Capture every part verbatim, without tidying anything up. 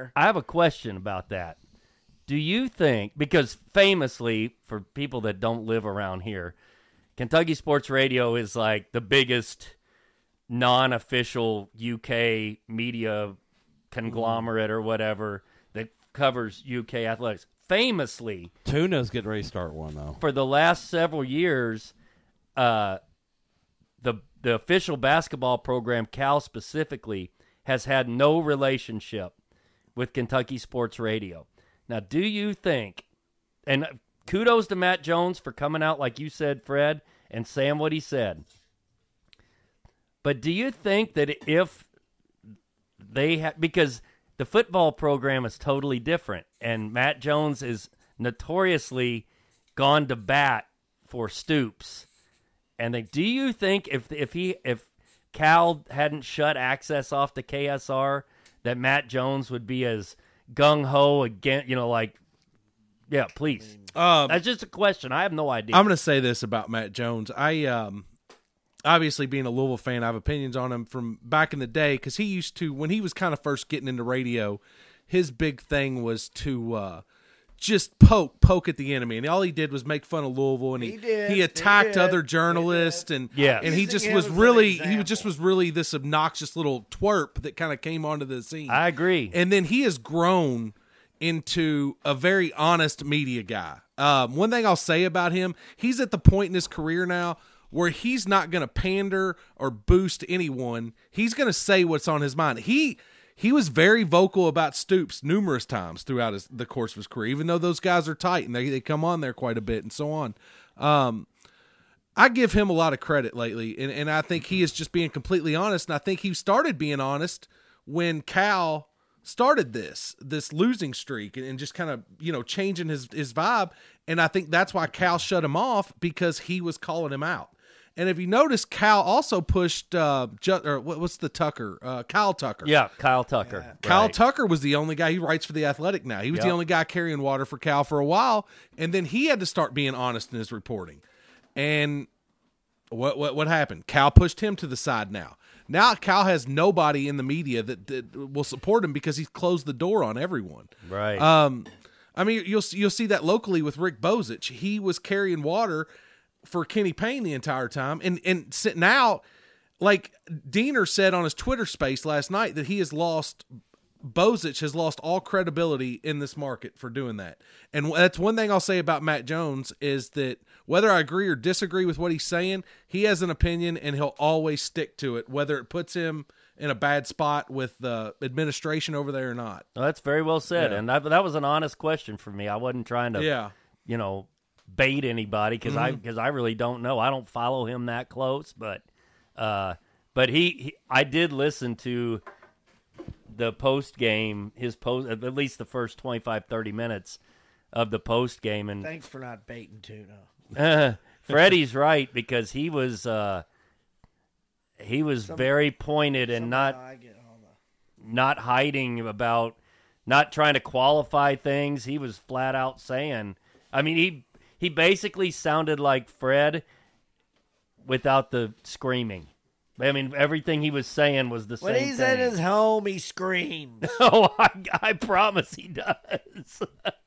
there. I have a question about that. Do you think, because famously, for people that don't live around here, Kentucky Sports Radio is like the biggest non-official U K media conglomerate or whatever that covers U K athletics. Famously, Tuna's getting ready to start one, though. For the last several years, uh, the the official basketball program, Cal specifically, has had no relationship with Kentucky Sports Radio. Now, do you think, and kudos to Matt Jones for coming out like you said, Fred, and saying what he said, but do you think that if they have, because the football program is totally different, and Matt Jones is notoriously gone to bat for Stoops, and they, do you think if if he if Cal hadn't shut access off to K S R, that Matt Jones would be as gung-ho again, you know, like, yeah, please. Um, That's just a question. I have no idea. I'm going to say this about Matt Jones. I, um, obviously, being a Louisville fan, I have opinions on him from back in the day because he used to, when he was kind of first getting into radio, his big thing was to uh, just poke, poke at the enemy. And all he did was make fun of Louisville, and he, He did. he attacked He did. other journalists, and Yes. and he Using just him was as an really, he example. just was really this obnoxious little twerp that kind of came onto the scene. I agree. And then he has grown into a very honest media guy. Um, one thing I'll say about him, he's at the point in his career now where he's not going to pander or boost anyone. He's going to say what's on his mind. He he was very vocal about Stoops numerous times throughout his, the course of his career, even though those guys are tight and they, they come on there quite a bit and so on. Um, I give him a lot of credit lately, and, and I think he is just being completely honest, and I think he started being honest when Cal started this this losing streak and, and just kind of, you know, changing his, his vibe, and I think that's why Cal shut him off, because he was calling him out. And if you notice, Cal also pushed, uh, Ju- or what, what's the Tucker? Uh, Kyle Tucker. Yeah, Kyle Tucker. Yeah. Kyle Right. Tucker was the only guy. He writes for The Athletic now. He was the Yep. only guy carrying water for Cal for a while, and then he had to start being honest in his reporting. And what what what happened? Cal pushed him to the side now. Now Cal has nobody in the media that, that will support him because he's closed the door on everyone. Right. Um, I mean, you'll you'll see that locally with Rick Bozich. He was carrying water for Kenny Payne the entire time, and and now, like Diener said on his Twitter space last night, that he has lost. Bozich has lost all credibility in this market for doing that. And that's one thing I'll say about Matt Jones is that whether I agree or disagree with what he's saying, he has an opinion and he'll always stick to it, whether it puts him in a bad spot with the administration over there or not. Well, that's very well said. Yeah. And that, that was an honest question for me. I wasn't trying to, Yeah. you know, bait anybody because I because I really don't know. I don't follow him that close, but uh, but he, he I did listen to the post game, his post at least the first twenty-five, thirty minutes of the post game, and Thanks for not baiting Tuna. uh, Freddie's right because he was uh, he was Some- very pointed and not Somehow I get all the- not hiding about, not trying to qualify things. He was flat out saying, I mean, he he basically sounded like Fred without the screaming. I mean, everything he was saying was the When same he's thing. at his home, he screams. Oh, I, I promise he does.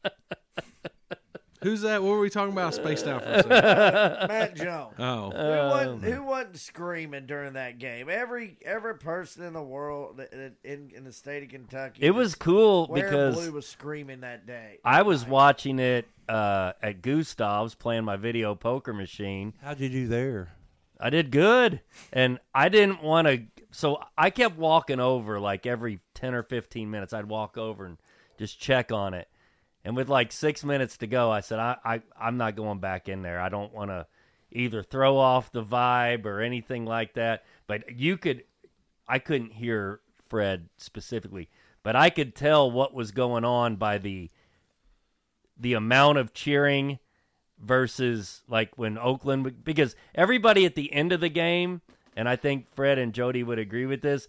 Who's that? What were we talking about? Spaced out for a second. Matt Jones. Oh. Who wasn't, who wasn't screaming during that game? Every every person in the world that, that in, in the state of Kentucky. It was cool wearing because blue was screaming that day. I was Night. watching it uh, at Gustav's playing my video poker machine. How'd you do there? I did good, and I didn't want to. So I kept walking over like every ten or fifteen minutes. I'd walk over and just check on it. And with like six minutes to go, I said, I, I, I'm not going back in there. I don't want to either throw off the vibe or anything like that. But you could, I couldn't hear Fred specifically, but I could tell what was going on by the the amount of cheering versus like when Oakland, because everybody at the end of the game, and I think Fred and Jody would agree with this,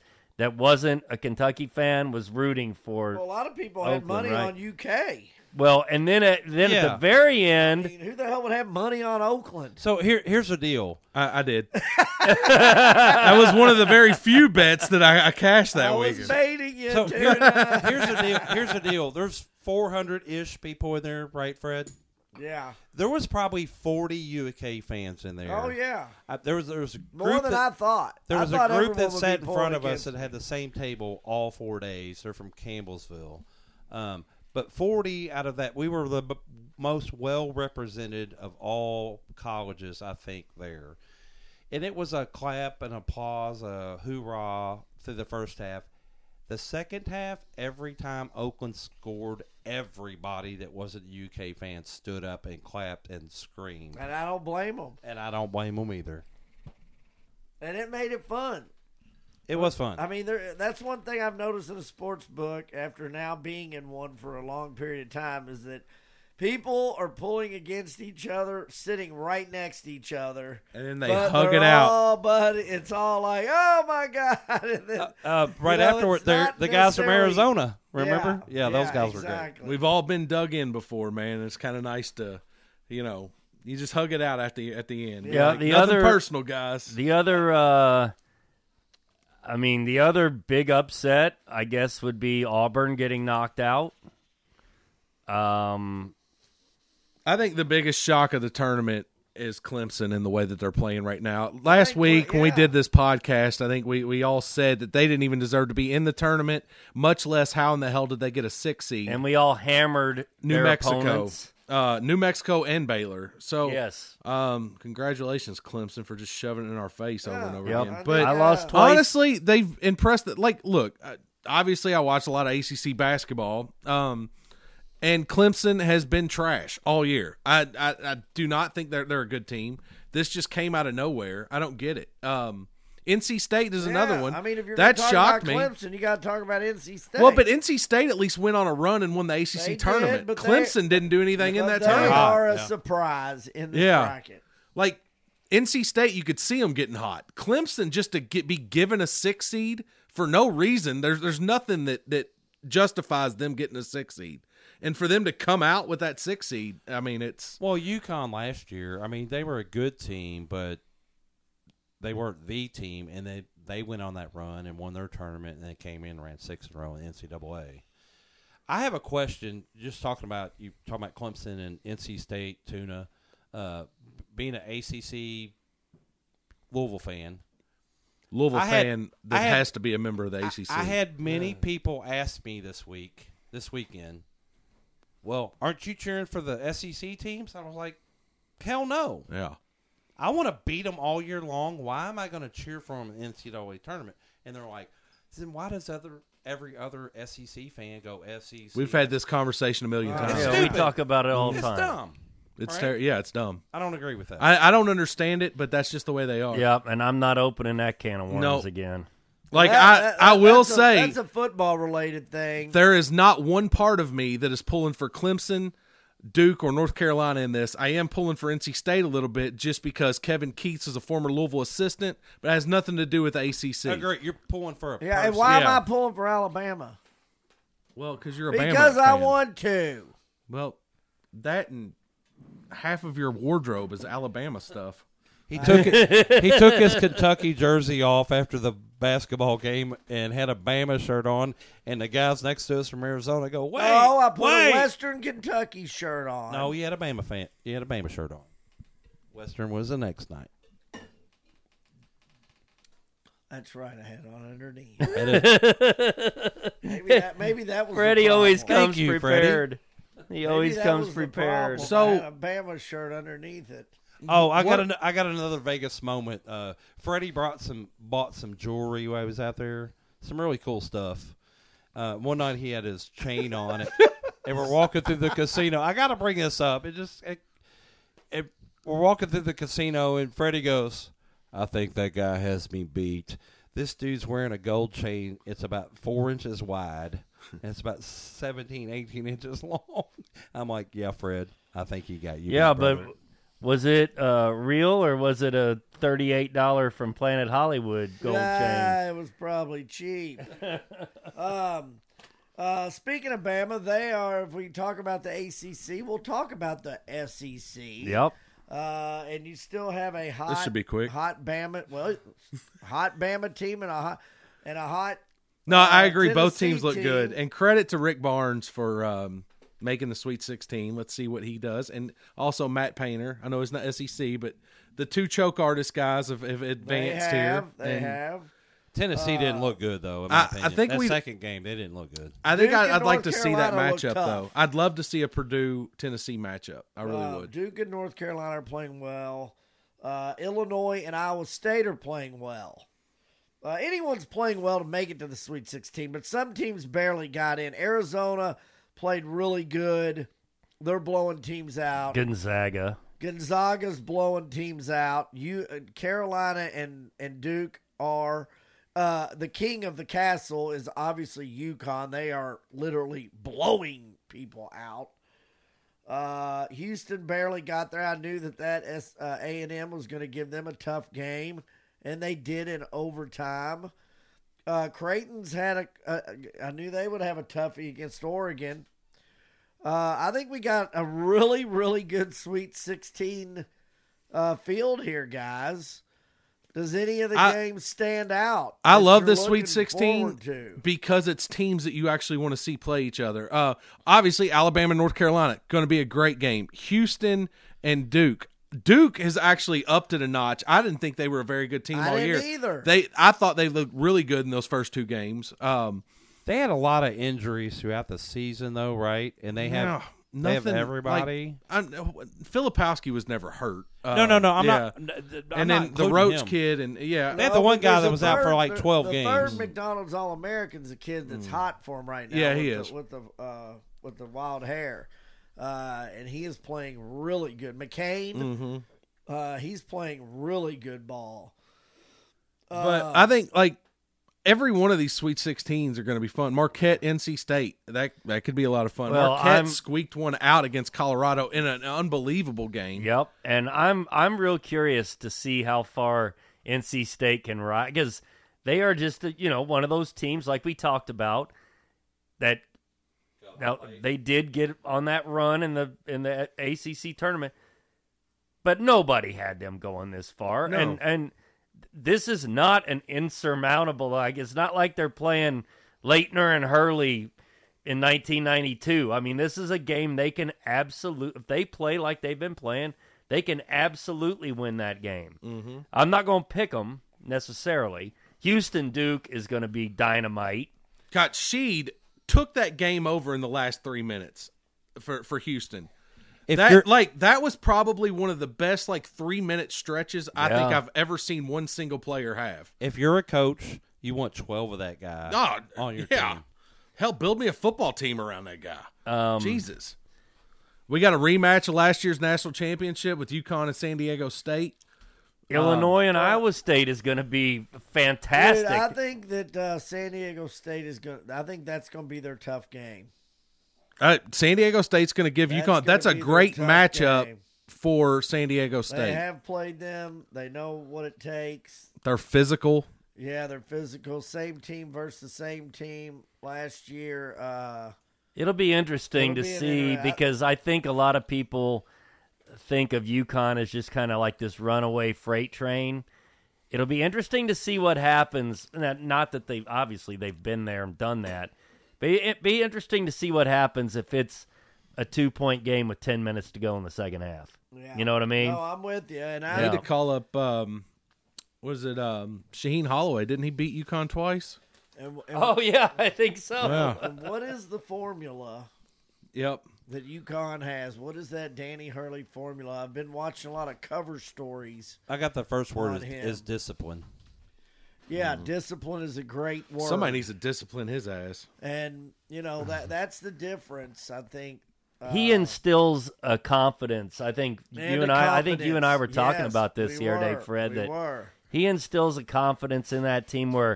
that wasn't a Kentucky fan was rooting for. Well, a lot of people had Oakland, money right? on U K. Well, and then at then at Yeah. the very I end, mean, who the hell would have money on Oakland? So here, here's the deal. I, I did. That was one of the very few bets that I, I cashed that I was weekend. baiting you, So too. here, here's the deal. Here's the deal. There's four hundred ish people in there, right, Fred? Yeah. There was probably forty U K fans in there. Oh, yeah. I, there was there was a More group than that, I thought. There I was a thought group everyone that would sat be in front pulling of us against that it. had the same table all four days. They're from Campbellsville. Um, but forty out of that, we were the b- most well represented of all colleges, I think, there. And it was a clap and applause, a hoorah through the first half. The second half, every time Oakland scored, everybody that wasn't U K fans stood up and clapped and screamed. And I don't blame them. And I don't blame them either. And it made it fun. It was fun. I mean, there, that's one thing I've noticed in a sports book after now being in one for a long period of time is that people are pulling against each other, sitting right next to each other. And then they but hug they're it out. all buddy. It's all like, oh, my God. And then, Uh, uh, right know, afterward, it's they're not the guys from necessarily- Arizona. Remember? Yeah, Yeah, those yeah, guys were exactly. We've all been dug in before, man. It's kind of nice to, you know, you just hug it out at the at the end. Yeah, Like, the nothing other- personal, guys. the other, uh, I mean, the other big upset, I guess, would be Auburn getting knocked out. Um, I think the biggest shock of the tournament is Clemson and the way that they're playing right now. Last think, week when we yeah. did this podcast, I think we, we all said that they didn't even deserve to be in the tournament, much less how in the hell did they get a six seed. and we all hammered New their Mexico, opponents. uh, New Mexico, and Baylor. So Yes. um, congratulations, Clemson, for just shoving it in our face over and over Yep. again. I But think, I lost uh, twice. honestly, they've impressed. It. Like, look, uh, obviously, I watch a lot of A C C basketball, um, and Clemson has been trash all year. I, I, I do not think they're they're a good team. This just came out of nowhere. I don't get it. Um, N C State is another Yeah, one. I mean, if you're that gonna talk shocked about me. Clemson, you got to talk about N C State. Well, but N C State at least went on a run and won the A C C They did, tournament. but they- Clemson didn't do anything in But that they tournament. are a Yeah. surprise in this Yeah. bracket. Like N C State, you could see them getting hot. Clemson, just to get be given a six seed for no reason. There's there's nothing that that justifies them getting a six seed, and for them to come out with that six seed, I mean, it's Well, UConn last year, I mean, they were a good team, but they weren't the team, and they, they went on that run and won their tournament, and they came in and ran six in a row in the N C double A. I have a question, just talking about, you talking about Clemson and N C State, Tuna, uh, being an A C C Louisville fan. Louisville I had- fan that I had- has to be a member of the I- A C C. I, had many people ask me this week, this weekend, well, aren't you cheering for the S E C teams? I was like, hell no. yeah. I want to beat them all year long. Why am I going to cheer for them in the N C double A tournament? And they're like, then why does other every other S E C fan go S E C? We've had this conversation a million Uh, times. It's Yeah, we stupid. talk about it all the It's time. dumb. It's right? ter- yeah, it's dumb. I don't agree with that. I, I don't understand it, but that's just the way they are. Yep, and I'm not opening that can of worms No. again. Like That- I, that- I will that's a- say, that's a football related thing. there is not one part of me that is pulling for Clemson, Duke, or North Carolina in this. I am pulling for N C State a little bit just because Kevin Keats is a former Louisville assistant, but it has nothing to do with the A C C. I agree. You're pulling for a Yeah, and person. why Yeah. am I pulling for Alabama? Well, because you're a Bama Because I fan. want to. Well, that and half of your wardrobe is Alabama stuff. He took it, he took his Kentucky jersey off after the basketball game and had a Bama shirt on, and the guys next to us from Arizona go, wait, oh, I put wait. a Western Kentucky shirt on. No, he had a Bama fan. He had a Bama shirt on. Western was the next night. That's right. I had on underneath. And it- maybe that. Maybe that was. the Freddie always problem. comes Thank you, Freddie. prepared. He Maybe always that comes was the prepared. problem. So- I had a Bama shirt underneath it. oh, I What- got an, I got another Vegas moment. Uh, Freddie brought some bought some jewelry while I was out there. Some really cool stuff. Uh, one night he had his chain on it, and we're walking through the casino. I got to bring this up. It just it, it, we're walking through the casino, and Freddie goes, "I think that guy has me beat." This dude's wearing a gold chain. It's about four inches wide, and it's about seventeen, eighteen inches long. I'm like, yeah, Fred, I think he got you. Yeah, beat, but brother." Was it uh, real or was it a thirty-eight dollars from Planet Hollywood gold nah, chain? It was probably cheap. um, uh, speaking of Bama, they are, if we talk about the A C C, we'll talk about the S E C. Yep. Uh, and you still have a hot, should be quick. hot Bama, well, hot Bama team and a hot, and a hot. No, uh, I agree. Both Tennessee teams look team. good. And credit to Rick Barnes for um, making the Sweet sixteen. Let's see what he does. And also Matt Painter. I know it's not S E C, but the two choke artist guys have, have They advanced have, here. they And have. Tennessee didn't look good though. In my I- I opinion. think that we- second game they didn't look good. I think Duke I, and I'd like North to see that Carolina look matchup, tough. though. I'd love to see a Purdue-Tennessee matchup. I really Uh, would. Duke and North Carolina are playing well. Uh, Illinois and Iowa State are playing well. Uh, anyone's playing well to make it to the Sweet sixteen, but some teams barely got in. Arizona played really good. They're blowing teams out. Gonzaga. Gonzaga's blowing teams out. You, uh, Carolina and, and Duke are. Uh, the king of the castle is obviously UConn. They are literally blowing people out. Uh, Houston barely got there. I knew that that S, uh, A and M was going to give them a tough game, and they did in overtime. Uh, Creighton's had a, a. I knew they would have a toughie against Oregon. Uh, I think we got a really, really good Sweet sixteen uh, field here, guys. Does any of the I- games stand out? I that love you're this looking Sweet sixteen forward to? because it's teams that you actually want to see play each other. Uh, obviously, Alabama and North Carolina, going to be a great game. Houston and Duke. Duke has actually upped it a notch. I didn't think they were a very good team I all didn't year. either. They, I thought they looked really good in those first two games. Um, They had a lot of injuries throughout the season, though, right? And they have yeah, they have nothing, everybody. Like, I'm, Filipowski was never hurt. Uh, no, no, no. I'm yeah. not. n- n- I'm And not then the including Roach him. kid, and yeah, They had the one but guy there's that a was out for third- like the- twelve the games. third McDonald's All American's a kid that's hot for him right now. Yeah, with he the, is. with the uh, with the wild hair, uh, and he is playing really good. McCain, Mm-hmm. uh, he's playing really good ball. But Uh, I think like every one of these Sweet sixteens are going to be fun. Marquette, N C State, that that could be a lot of fun. Well, Marquette I'm- squeaked one out against Colorado in an unbelievable game. Yep, and I'm I'm real curious to see how far N C State can rise because they are just you know one of those teams like we talked about that. Now they did get on that run in the in the A C C tournament, but nobody had them going this far, No. and and this is not an insurmountable. Like it's not like they're playing Leitner and Hurley in nineteen ninety-two. I mean, this is a game they can absolutely, if they play like they've been playing, they can absolutely win that game. Mm-hmm. I'm not going to pick them necessarily. Houston Duke is going to be dynamite. Got Sheed took that game over in the last three minutes for for Houston. If that you're- like that was probably one of the best like three minute stretches I Yeah. think I've ever seen one single player have. If you're a coach, you want twelve of that guy Oh, on your yeah. team. Hell, build me a football team around that guy. Um, Jesus. We got a rematch of last year's national championship with UConn and San Diego State. Illinois and Iowa State is going to be fantastic. Dude, I think that uh, San Diego State is going. I think that's going to be their tough game. Uh, San Diego State's going to give That's UConn. gonna That's a be their great tough matchup game. for San Diego They State. have played them. They know what it takes. They're physical. Yeah, they're physical. Same team versus the same team last year. Uh, It'll be interesting It'll to be an see inter- because I think a lot of people think of UConn as just kind of like this runaway freight train. It'll be interesting to see what happens. Not that they obviously they've been there and done that, but it'd be interesting to see what happens if it's a two-point game with ten minutes to go in the second half. yeah. You know what I mean? No, I'm with you. And I I, need to call up. Um, was it um, Shaheen Holloway? Didn't he beat UConn twice? and, and, Oh yeah, I think so. Yeah. and what is the formula Yep. that UConn has? What is that Danny Hurley formula? I've been watching a lot of cover stories. I got the first word On is, him. is discipline. Yeah, discipline is a great word. Somebody needs to discipline his ass. and you know that that's the difference. I think uh, He instills a confidence. I think and you and a I. I think you and I were confidence. talking Yes, about this we the other day, were. Fred. We that were. he instills a confidence in that team where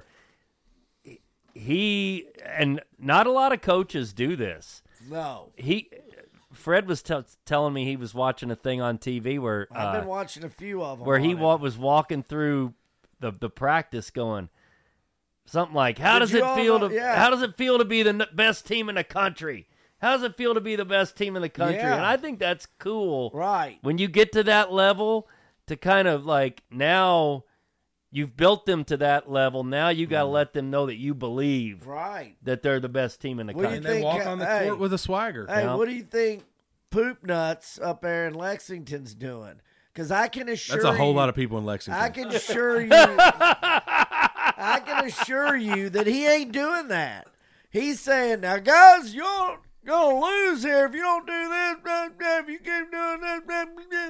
he and not a lot of coaches do this. No. He Fred was t- telling me he was watching a thing on T V where I've uh, been watching a few of them. where he on it. wa- was walking through the the practice, going something like, "How Did does you it all feel know- to yeah. How does it feel to be the n- best team in the country? How does it feel to be the best team in the country?" Yeah. And I think that's cool. Right. When you get to that level, to kind of like now you've built them to that level. Now you got to let them know that you believe Right. that they're the best team in the What do you country. And they think, walk uh, on the hey, court with a swagger. Hey, Yeah. what do you think Poop Nuts up there in Lexington's doing? Because I can assure That's a whole you, lot of people in Lexington. I can assure you, I can assure you that he ain't doing that. He's saying, "Now, guys, you're gonna lose here if you don't do this. blah, blah, If you keep doing this." blah, blah, blah."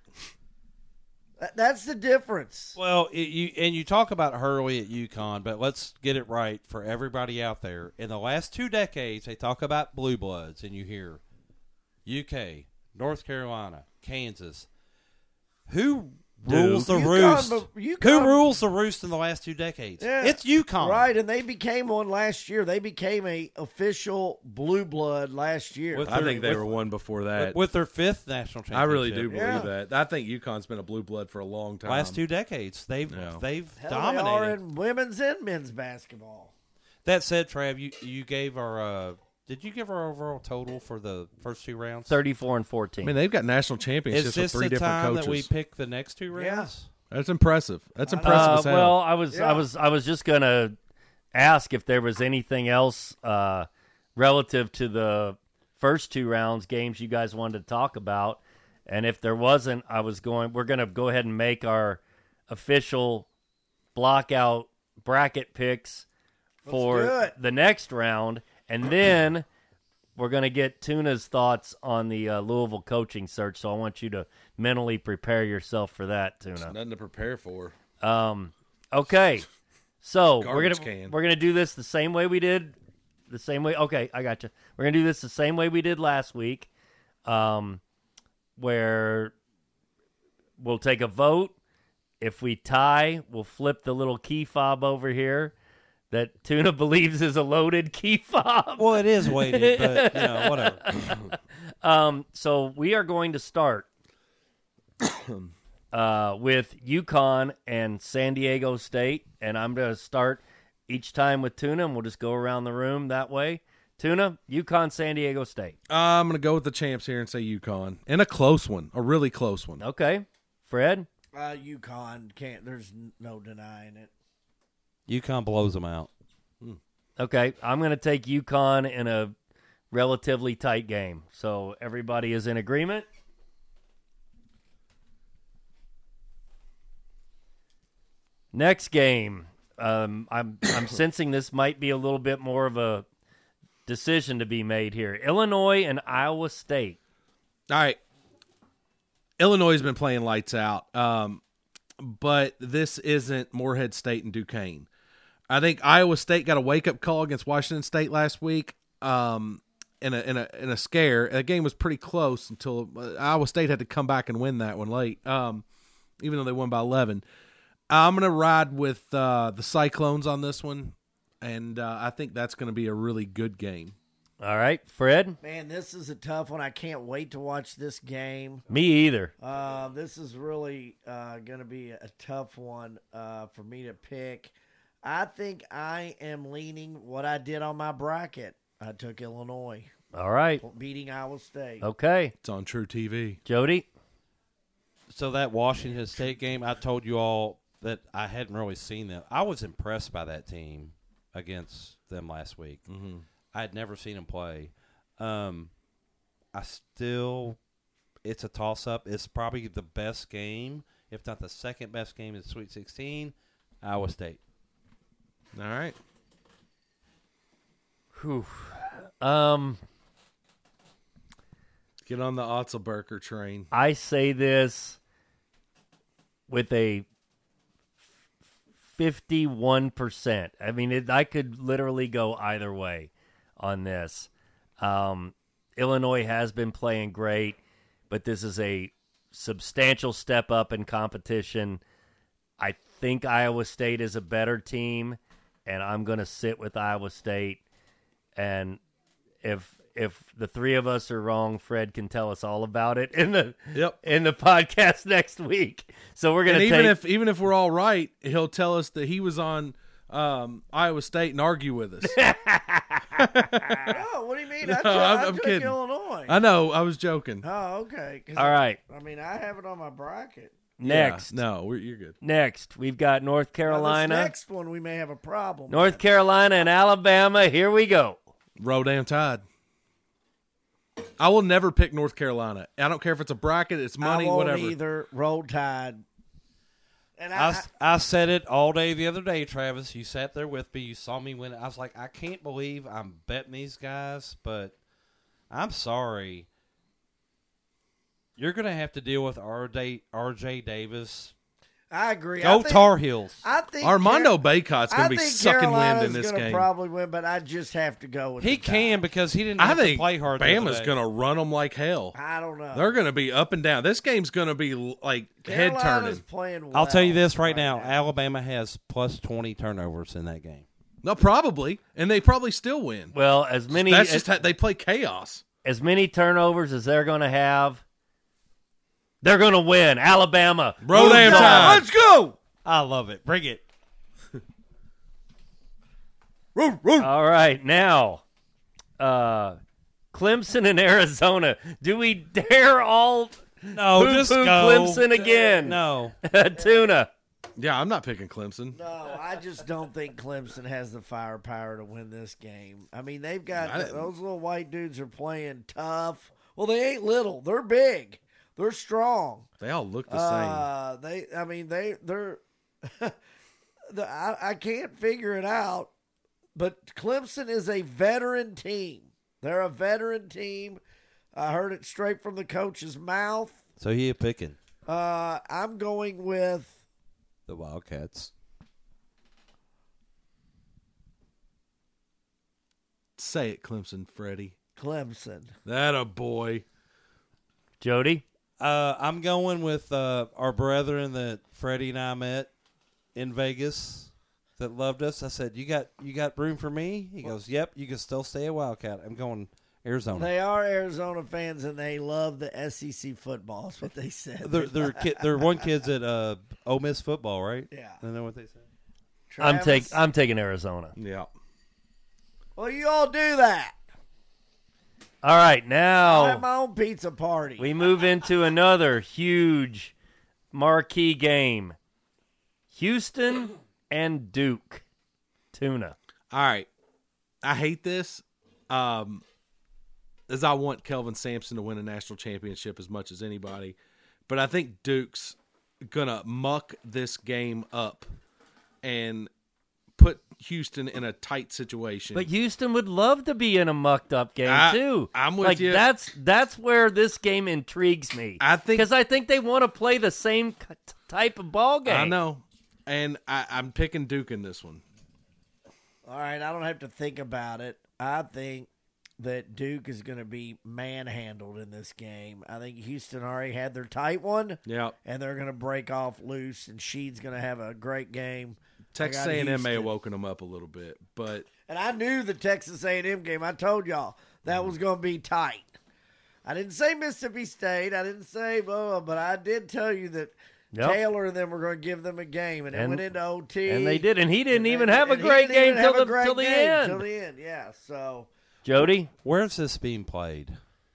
That- That's the difference. Well, it, you and you talk about Hurley at UConn, but let's get it right for everybody out there. In the last two decades, they talk about blue bloods, and you hear U K, North Carolina, Kansas. Who rules the UConn, roost? but Who UConn- rules the roost in the last two decades? Yeah. It's UConn. Right, and they became one last year. They became a official blue blood last year. With I think they with- were one before that. With, with their fifth national championship. I really do believe Yeah. that. I think UConn's been a blue blood for a long time. Last two decades, they've Yeah. they've Hell, dominated. They are in women's and men's basketball. That said, Trav, you you gave our uh, did you give our overall total for the first two rounds? thirty-four and I fourteen. mean, they've got national championships Is this with three the different time coaches. that we pick the next two Yeah. rounds? That's impressive. That's impressive Uh, as hell. well, I was, Yeah. I was, I was just gonna ask if there was anything else uh, relative to the first two rounds games you guys wanted to talk about, and if there wasn't, I was going. We're gonna go ahead and make our official blockout bracket picks for do it. the next round, and then we're gonna get Tuna's thoughts on the uh, Louisville coaching search. So I want you to mentally prepare yourself for that, Tuna. Nothing to prepare for. Um, okay, so we're Garbage gonna can. we're gonna do this the same way we did, the same way. Okay, I got you. We're gonna do this the same way we did last week, um, where we'll take a vote. If we tie, we'll flip the little key fob over here that Tuna believes is a loaded key fob. Well, it is weighted, but you know, whatever. Um, so we are going to start uh, with UConn and San Diego State, and I'm going to start each time with Tuna, and we'll just go around the room that way. Tuna, UConn, San Diego State. I'm going to go with the champs here and say UConn. And a close one, a really close one. Okay. Fred? Uh, UConn can't. There's n- no denying it. UConn blows them out. Okay. I'm going to take UConn in a relatively tight game. So everybody is in agreement. Next game. Um, I'm I'm sensing this might be a little bit more of a decision to be made here. Illinois and Iowa State. All right. Illinois has been playing lights out, um, but this isn't Morehead State and Duquesne. I think Iowa State got a wake-up call against Washington State last week um, in, a, in, a, in a scare. The game was pretty close until uh, Iowa State had to come back and win that one late, um, even though they won by eleven. I'm going to ride with uh, the Cyclones on this one, and uh, I think that's going to be a really good game. All right, Fred? Man, this is a tough one. I can't wait to watch this game. Me either. Uh, this is really uh, going to be a tough one uh, for me to pick. I think I am leaning what I did on my bracket. I took Illinois, All right. beating Iowa State. Okay. It's on True T V. Jody? So that Washington State game, I told you all that I hadn't really seen them. I was impressed by that team against them last week. Mm-hmm. I had never seen them play. Um, I still, it's a toss-up. It's probably the best game, if not the second best game in the Sweet sixteen, Iowa State. All right. Whew. Um, Get on the Otzelberger train. I say this with a fifty-one percent. I mean, it, I could literally go either way on this. Um, Illinois has been playing great, but this is a substantial step up in competition. I think Iowa State is a better team, and I'm going to sit with Iowa State. And if if the three of us are wrong, Fred can tell us all about it in the Yep. in the podcast next week. So we're gonna And take even if even if we're all right, he'll tell us that he was on um, Iowa State and argue with us. Oh, what do you mean? I, No, took, I'm- I I'm took kidding. Illinois. I know. I was joking. Oh, okay. 'Cause all right. I mean, I have it on my bracket. Next, Yeah, no, we're, you're good. next we've got North Now, Carolina, this next one, we may have a problem. North with. Carolina, and Alabama. Here we go. Roll damn Tide. I will never pick North Carolina. I don't care if it's a bracket, it's money, I won't whatever. either. Roll Tide. And I, I, s- I said it all day the other day, Travis. You sat there with me. You saw me when I was like, I can't believe I'm betting these guys, but I'm sorry. You're going to have to deal with R J, R J Davis. I agree. Go I think, Tar Heels. I think Armando Car- Baycott's I going to be think sucking Carolina's wind in this gonna game. probably win, but I just have to go with He the can Tide. because he didn't I have to think play hard. the other Bama's day. going to run them like hell. I don't know. They're going to be up and down. This game's going to be like head Carolina's turning. playing well I'll tell you this right, right now. now. Alabama has plus twenty turnovers in that game. No, probably, and they probably still win. Well, as many That's as, just how they play chaos. as many turnovers as they're going to have, they're going to win. Alabama. Roll moves damn on. Tide. Let's go. I love it. Bring it. All right, now, uh, Clemson and Arizona. Do we dare all No, poo-poo just go. Clemson again? No. Tuna. Yeah, I'm not picking Clemson. No, I just don't think Clemson has the firepower to win this game. I mean, they've got I didn't- those little white dudes are playing tough. Well, they ain't little; they're big, they're strong. They all look the same. Uh, they, I mean, they, they're. the, I, I can't figure it out, but Clemson is a veteran team. They're a veteran team. I heard it straight from the coach's mouth. So he picking Uh, I'm going with. the Wildcats. Say it, Clemson, Freddie. Clemson. That a boy. Jody? Uh, I'm going with uh, our brethren that Freddie and I met in Vegas that loved us. I said, "You got you got room for me?" He goes, "Yep, you can still stay a Wildcat." I'm going Arizona. They are Arizona fans, and they love the S E C football. Is what they said. They're they're kid, they're one kids at uh, Ole Miss football, right? Yeah. Isn't that what they said? I'm, Travis? take, I'm taking Arizona. Yeah. Well, you all do that. All right, I now have my own pizza party. we move into another huge marquee game. Houston and Duke. Tuna. All right. I hate this. Um, as I want Kelvin Sampson to win a national championship as much as anybody, but I think Duke's gonna muck this game up and put Houston in a tight situation. But Houston would love to be in a mucked up game I- too. I'm with like, you. That's that's where this game intrigues me. I think- because I think they want to play the same c- type of ball game. I know, and I, I'm picking Duke in this one. All right, I don't have to think about it. I think that Duke is going to be manhandled in this game. I think Houston already had their tight one, Yeah, and they're going to break off loose, and Sheed's going to have a great game. Texas I A got and M may have Houston. woken them up a little bit, but And I knew the Texas A and M game. I told y'all that was going to be tight. I didn't say Mississippi State. I didn't say blah, blah, but I did tell you that Yep. Taylor and them were going to give them a game, and, it And- went into O T. And they did, and he didn't And even they- have a and he great didn't game even till have a the great till the game end. Till the end, yeah. So Jody, Where's this being played?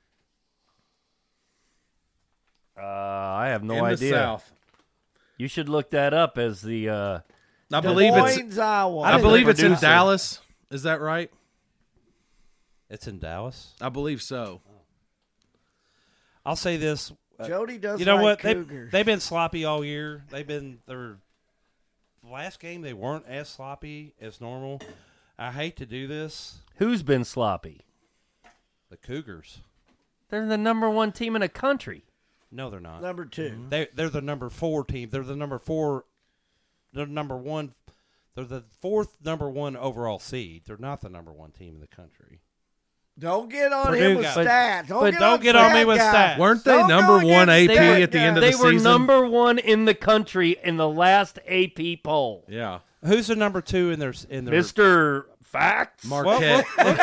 uh, I have no in the idea. South, You should look that up as the. Uh, I Des believe it's Moines, Iowa. I didn't believe think it's in producer. Dallas. Is that right? It's in Dallas. I believe so. I'll say this. uh, Jody does. you know like what? They, Cougars. they've been sloppy all year. They've been their last game. They weren't as sloppy as normal. I hate to do this. who's been sloppy? The Cougars. They're the number one team in the country. No, they're not. number two. They they're the number four team. They're the number four. They're number one. They're the fourth number one overall seed. They're not the number one team in the country. Don't get on Purdue him with got- stats. Don't but get don't on get on me stat with guy. stats. Weren't they Don't go number one A against P stat at the end of They the were season? number one in the country in the last A P poll. Yeah. Who's the number two in their in their? Mister facts. Marquette.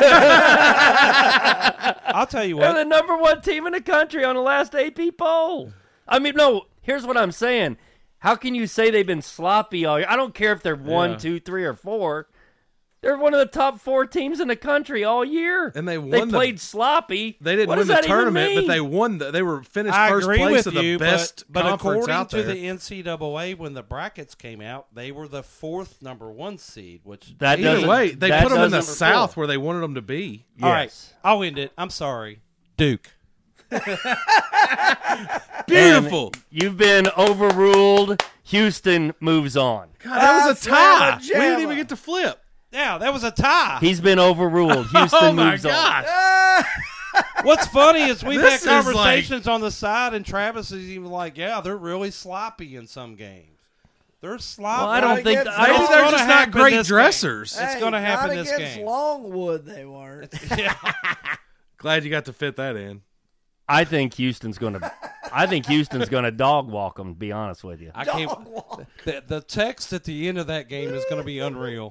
I'll tell you They're what. the number one team in the country on the last A P poll. I mean, no, here's what I'm saying. How can you say they've been sloppy all year? I don't care if they're one, Yeah. two, three, or four. They're one of the top four teams in the country all year. And they won They the- played sloppy. They didn't What win does the that even tournament, but mean? they won. The, they were finished I first agree place with of the you, best but, but conference according out to there. the N C double A, when the brackets came out, they were the fourth number one seed. Which That Either doesn't- way, they that put them in the doesn't- South four. where they wanted them to be. all right, Yes. I'll end it. I'm sorry, Duke. Beautiful. And you've been overruled. Houston moves on. God, that was a tie. That's We didn't Alabama. even get to flip. Yeah, that was a tie. He's been overruled. Houston Oh my moves on. gosh. What's funny is we've This had is conversations on the side, and Travis is even like, "Yeah, they're really sloppy in some games. They're sloppy." Well, I don't Gotta think. get I Maybe some- don't, they're gonna just not happen great this dressers. game. It's Hey, gonna happen not this against game. Longwood, they weren't. Glad you got to fit that in. I think Houston's going to. I think Houston's going to dog walk them. To be honest with you. I can't. Dog walk. The, the text at the end of that game is going to be unreal.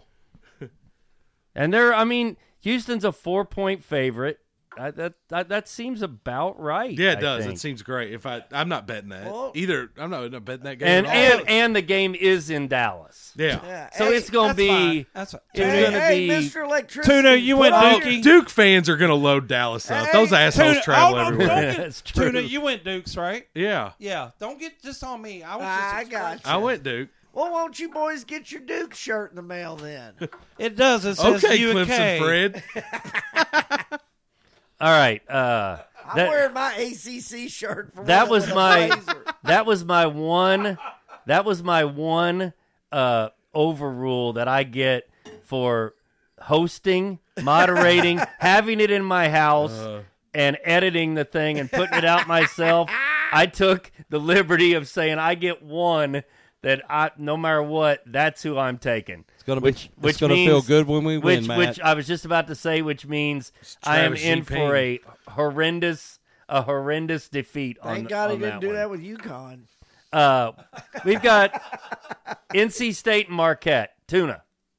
And they're. I mean, Houston's a four-point favorite. I, that, that that seems about right. Yeah, it I does. think. It seems great. If I, I'm not betting that Well- either. I'm not, not betting that game. And at all. and and the game is in Dallas. yeah. Yeah. So Hey, it's going to That's fine. be. That's fine. It's hey, gonna hey, be- Mister Electricity. Tuna, you put went on Dookie. your- Duke fans are going to load Dallas up. Hey, Those assholes Tuna- travel oh, no, everywhere. don't get- That's true. Tuna, you went Dukes, right? Yeah. Yeah. Don't get just on me. I was I just got explaining. I went Duke. Well, won't you boys get your Duke shirt in the mail then? It does. It says Okay, U and K. Clemson Fred. All right. Uh, I'm that, wearing my A C C shirt. For that one was with a my blazer. that was my one that was my one uh, overrule that I get for hosting, moderating, having it in my house, and editing the thing and putting it out myself. I took the liberty of saying I get one that I no matter what, that's who I'm taking. It's gonna be. Which- it's which gonna means- feel good when we Which, win, Matt. which I was just about to say, which means I am Travis in G. for a horrendous, a horrendous defeat. on Thank God he on didn't do one. that with UConn. Uh, we've got N C State and Marquette. Tuna.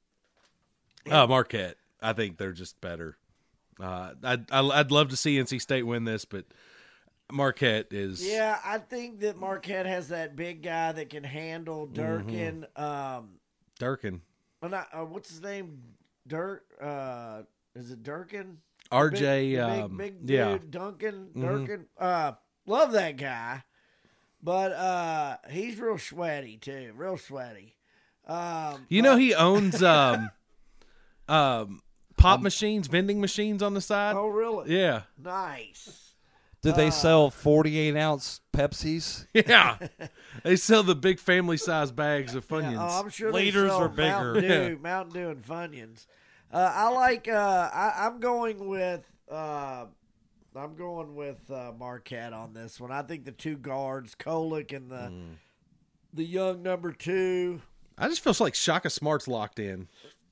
Uh, Marquette. I think they're just better. Uh, I'd, I'd love to see N C State win this, but Marquette is. Yeah, I think that Marquette has that big guy that can handle Durkin. Um, Durkin. well, not, uh, what's his name? Dirk. Uh, is it Durkin? R Big- J. the um, big, big yeah. dude, Duncan, Durkin. Uh, love that guy, but uh, he's real sweaty too, real sweaty. Um, You but- know he owns um, um, pop machines, vending machines on the side. Oh, really? Yeah, Nice. Did they sell forty-eight ounce Pepsis? yeah. They sell the big family size bags of Yeah, Funyuns. oh, I'm sure Liters they sell are bigger. Mountain Dew, Yeah. Mountain Dew and Funyuns. Uh, I like. Uh, I, I'm going with. Uh, I'm going with uh, Marquette on this one. I think the two guards, Kolick and the the young number two. I just feel like Shaka Smart's locked in.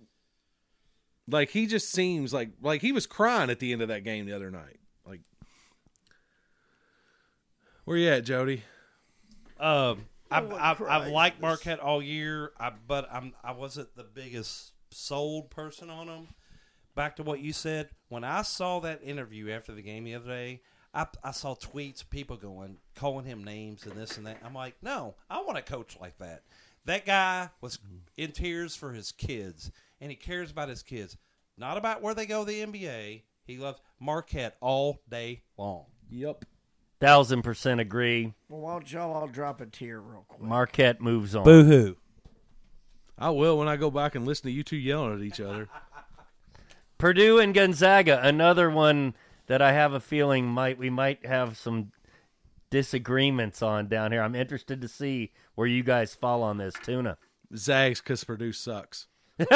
Like he just seems like like he was crying at the end of that game the other night. Like, where you at, Jody? Um, I've, one I've, I've cries. liked Marquette all year, I, but I'm I wasn't the biggest sold person on them. Back to what you said, when I saw that interview after the game the other day, I, I saw tweets, people going, calling him names and this and that. I'm like, no, I want a coach like that. That guy was in tears for his kids, and he cares about his kids, not about where they go to the N B A. He loves Marquette all day long. Yep. Thousand percent agree. Well, why don't y'all all drop a tear real quick? Marquette moves on. Boo-hoo. I will when I go back and listen to you two yelling at each other. Purdue and Gonzaga, another one that I have a feeling might we might have some disagreements on down here. I'm interested to see where you guys fall on this. Tuna. Zags because Purdue sucks.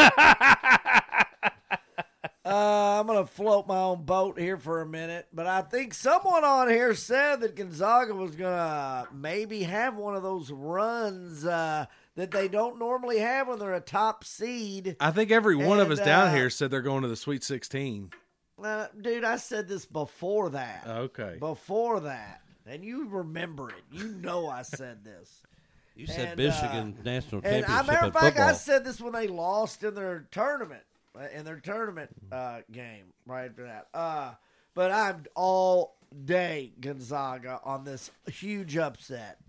Uh, I'm going to float my own boat here for a minute, but I think someone on here said that Gonzaga was going to maybe have one of those runs uh, that they don't normally have when they're a top seed. I think every one of us And, down uh, here said they're going to the Sweet sixteen. Uh, dude, I said this before that. Okay. Before that. And you remember it. You know I said this. You said And, Michigan uh, national And championship I matter in of fact, football. I said this when they lost in their tournament. in their tournament uh, game right after that. Uh, but I'm all day Gonzaga on this huge upset.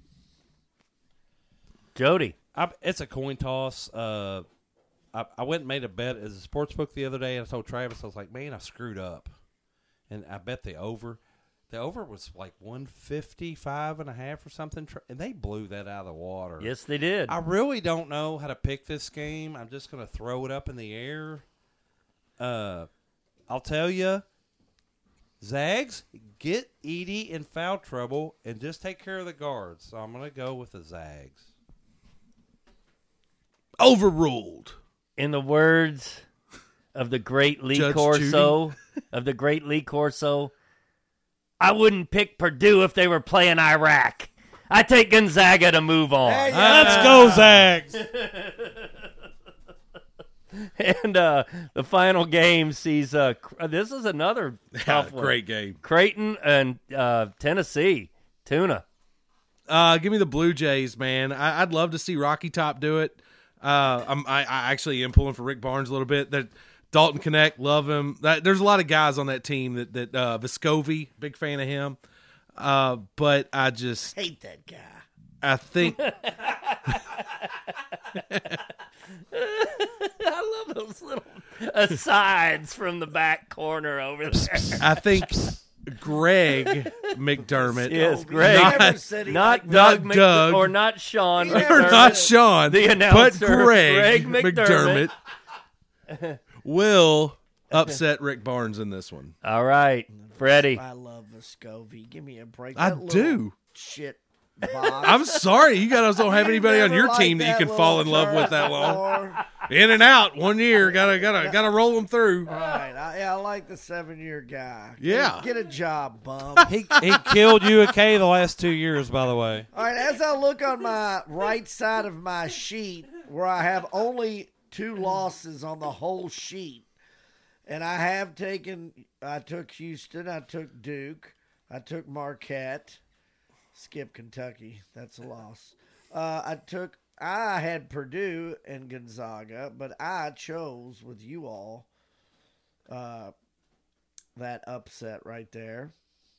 Jody. I, it's a coin toss. Uh, I, I went and made a bet as a sports book the other day, and I told Travis, I was like, man, I screwed up. And I bet the over. The over was like one fifty-five and a half or something, and they blew that out of the water. Yes, they did. I really don't know how to pick this game. I'm just going to throw it up in the air. Uh, I'll tell you, Zags, get Edey in foul trouble and just take care of the guards. So I'm going to go with the Zags. Overruled. In the words of the great Lee Judge Corso, of the great Lee Corso, I wouldn't pick Purdue if they were playing Iraq. I take Gonzaga to move on. Hey, Let's go, Zags. And uh, the final game sees uh, this is another tough one. Great game. Creighton and uh, Tennessee. Tuna. Uh, give me the Blue Jays, man. I, I'd love to see Rocky Top do it. Uh, I'm, I, I actually am pulling for Rick Barnes a little bit. That Dalton Connect, love him. That, there's a lot of guys on that team that that uh, Vescovi, big fan of him. Uh, but I just Hate that guy. I think I love those little asides from the back corner over there. I think Greg McDermott, Yes, Oh, Greg. he Not- never said he Not liked Doug, Not Mc- Doug. or not Sean. He or never McDermott. not said- Sean, The but announcer, Greg, Greg McDermott. McDermott will upset Rick Barnes in this one. All right, Freddie. I love Vescovi. Give me a break. I That little do. Shit box. I'm sorry, you guys don't have You anybody on never your liked team that you can little fall in love with turd that long. before. In and out, one year, gotta gotta gotta roll them through. All right. I, yeah, I like the seven-year guy. Get- Yeah. Get a job, bum. He he killed U of K the last two years, by the way. All right, as I look on my right side of my sheet, where I have only two losses on the whole sheet, and I have taken, I took Houston, I took Duke, I took Marquette, skip Kentucky, that's a loss. Uh, I took, I had Purdue and Gonzaga, but I chose with you all uh, that upset right there,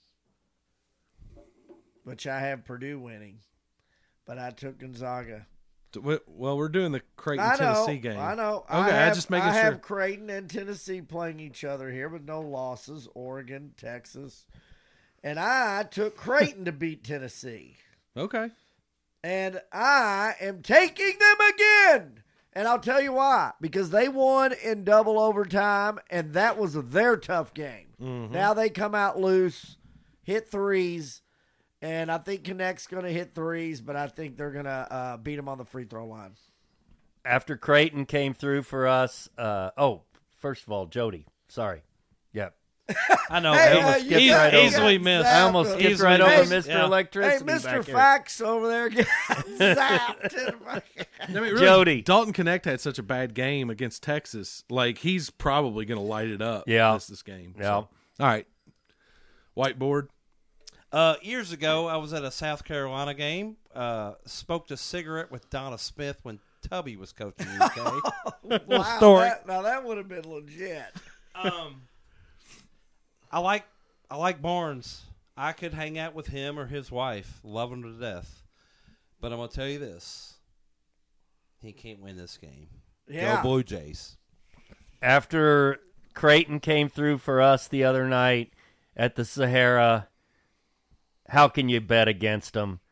which I have Purdue winning, but I took Gonzaga. Well, we're doing the Creighton I know, Tennessee game. I know. Okay, I, I have, just making I sure. have Creighton and Tennessee playing each other here with no losses. Oregon, Texas, and I took Creighton to beat Tennessee, Okay. and I am taking them again. And I'll tell you why. Because they won in double overtime, and that was their tough game. Mm-hmm. Now they come out loose, hit threes. And I think Connect's going to hit threes, but I think they're going to uh, beat them on the free throw line. After Creighton came through for us, uh, oh, first of all, Jody. Sorry. Yep. I know. Hey, I almost uh, skipped you right got- easily you got missed. zapped. I almost skipped Easily right over missed. Mister Yeah. Hey, Electricity Mister back here. Facts over there got zapped. I mean, really, Jody. Dalton Connect had such a bad game against Texas. Like, he's probably going to light it up. Yeah. This, this game. Yeah. So, all right. Whiteboard. Uh, years ago, I was at a South Carolina game. Uh, smoked a cigarette with Donna Smith when Tubby was coaching U K. Wow, story. that- now that would have been legit. um, I like I like Barnes. I could hang out with him or his wife, love him to death. But I'm gonna tell you this: he can't win this game. Yeah. Go Blue Jays. After Creighton came through for us the other night at the Sahara, how can you bet against them?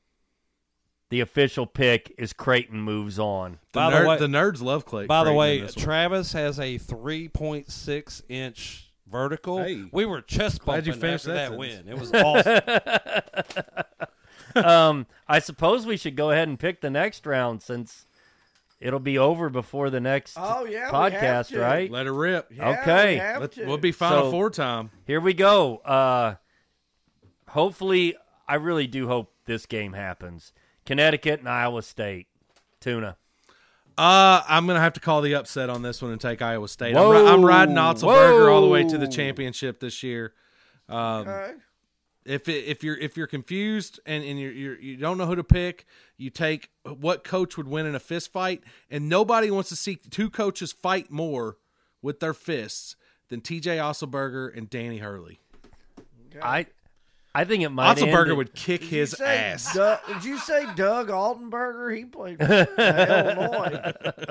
The official pick is Creighton moves on. The, By the ner- way- the nerds love Clay. By the Creighton way, in this one. Travis has a three point six inch vertical. Hey. We were chest Glad you bumping finished after that that, sentence. win. It was awesome. um, I suppose we should go ahead and pick the next round since it'll be over before the next Oh, yeah, we have podcast, to. right? Let her rip. Yeah, Okay. we have Let, to. we'll be Final So- Four time. Here we go. Uh, hopefully, I really do hope this game happens. Connecticut and Iowa State. Tuna. Uh, I'm going to have to call the upset on this one and take Iowa State. I'm, Whoa. ri- I'm riding Otzelberger all the way to the Whoa. championship this year. Um, Okay. if it, if you're if you're confused and, and you're, you're you don't know who to pick, you take what coach would win in a fist fight, and nobody wants to see two coaches fight more with their fists than T J Otzelberger and Danny Hurley. Okay. I I think it might end Otzelberger in- would kick Did you his say ass. Doug- did you say Doug Altenberger? He played for uh, Illinois.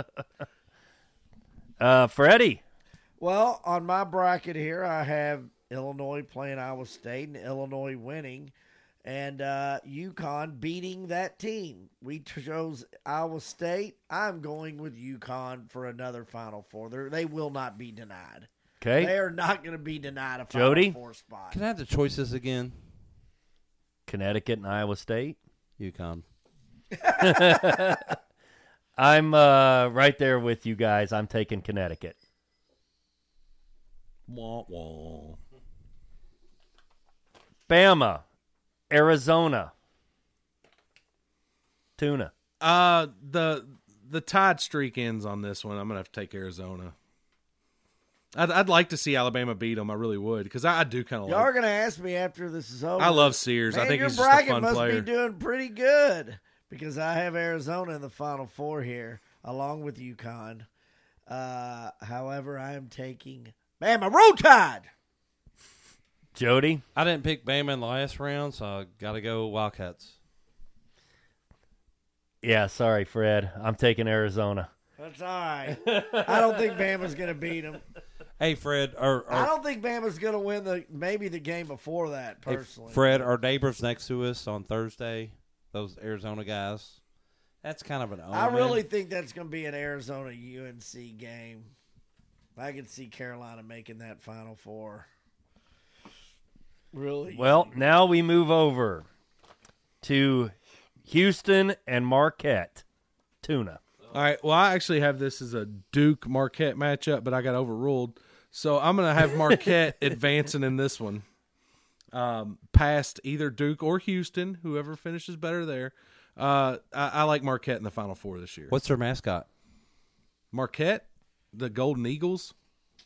uh, Freddie. Well, on my bracket here, I have Illinois playing Iowa State and Illinois winning, and uh, UConn beating that team. We chose Iowa State. I'm going with UConn for another Final Four. They're, they will not be denied. Okay. They are not going to be denied a Final Jody? Four spot. Can I have the choices again? Connecticut and Iowa State. UConn. I'm uh, right there with you guys. I'm taking Connecticut. Wah, wah. Bama, Arizona, Tuna. Uh, the the tide streak ends on this one. I'm gonna have to take Arizona. I'd I'd like to see Alabama beat them. I really would because I, I do kind of Y'all like. are going to ask me after this is over. I love Sears. Man, I think your he's just a bracket fun must player. be doing pretty good because I have Arizona in the Final Four here, along with UConn. Uh, however, I am taking Bama. Roll Tide. Jody. I didn't pick Bama in the last round, so I got to go Wildcats. Yeah, sorry, Fred. I'm taking Arizona. That's all right. I don't think Bama's going to beat them. Hey, Fred. Or, or I don't think Bama's going to win the maybe the game before that. hey, Personally, Fred, our neighbors next to us on Thursday, those Arizona guys. That's kind of an omen. I really think that's going to be an Arizona U N C game. I can see Carolina making that Final Four. Really? Well, now we move over to Houston and Marquette. Tuna. All right. Well, I actually have this as a Duke Marquette matchup, but I got overruled. So I'm going to have Marquette advancing in this one, um, past either Duke or Houston, whoever finishes better there. Uh, I, I like Marquette in the Final Four this year. What's their mascot? Marquette, the Golden Eagles.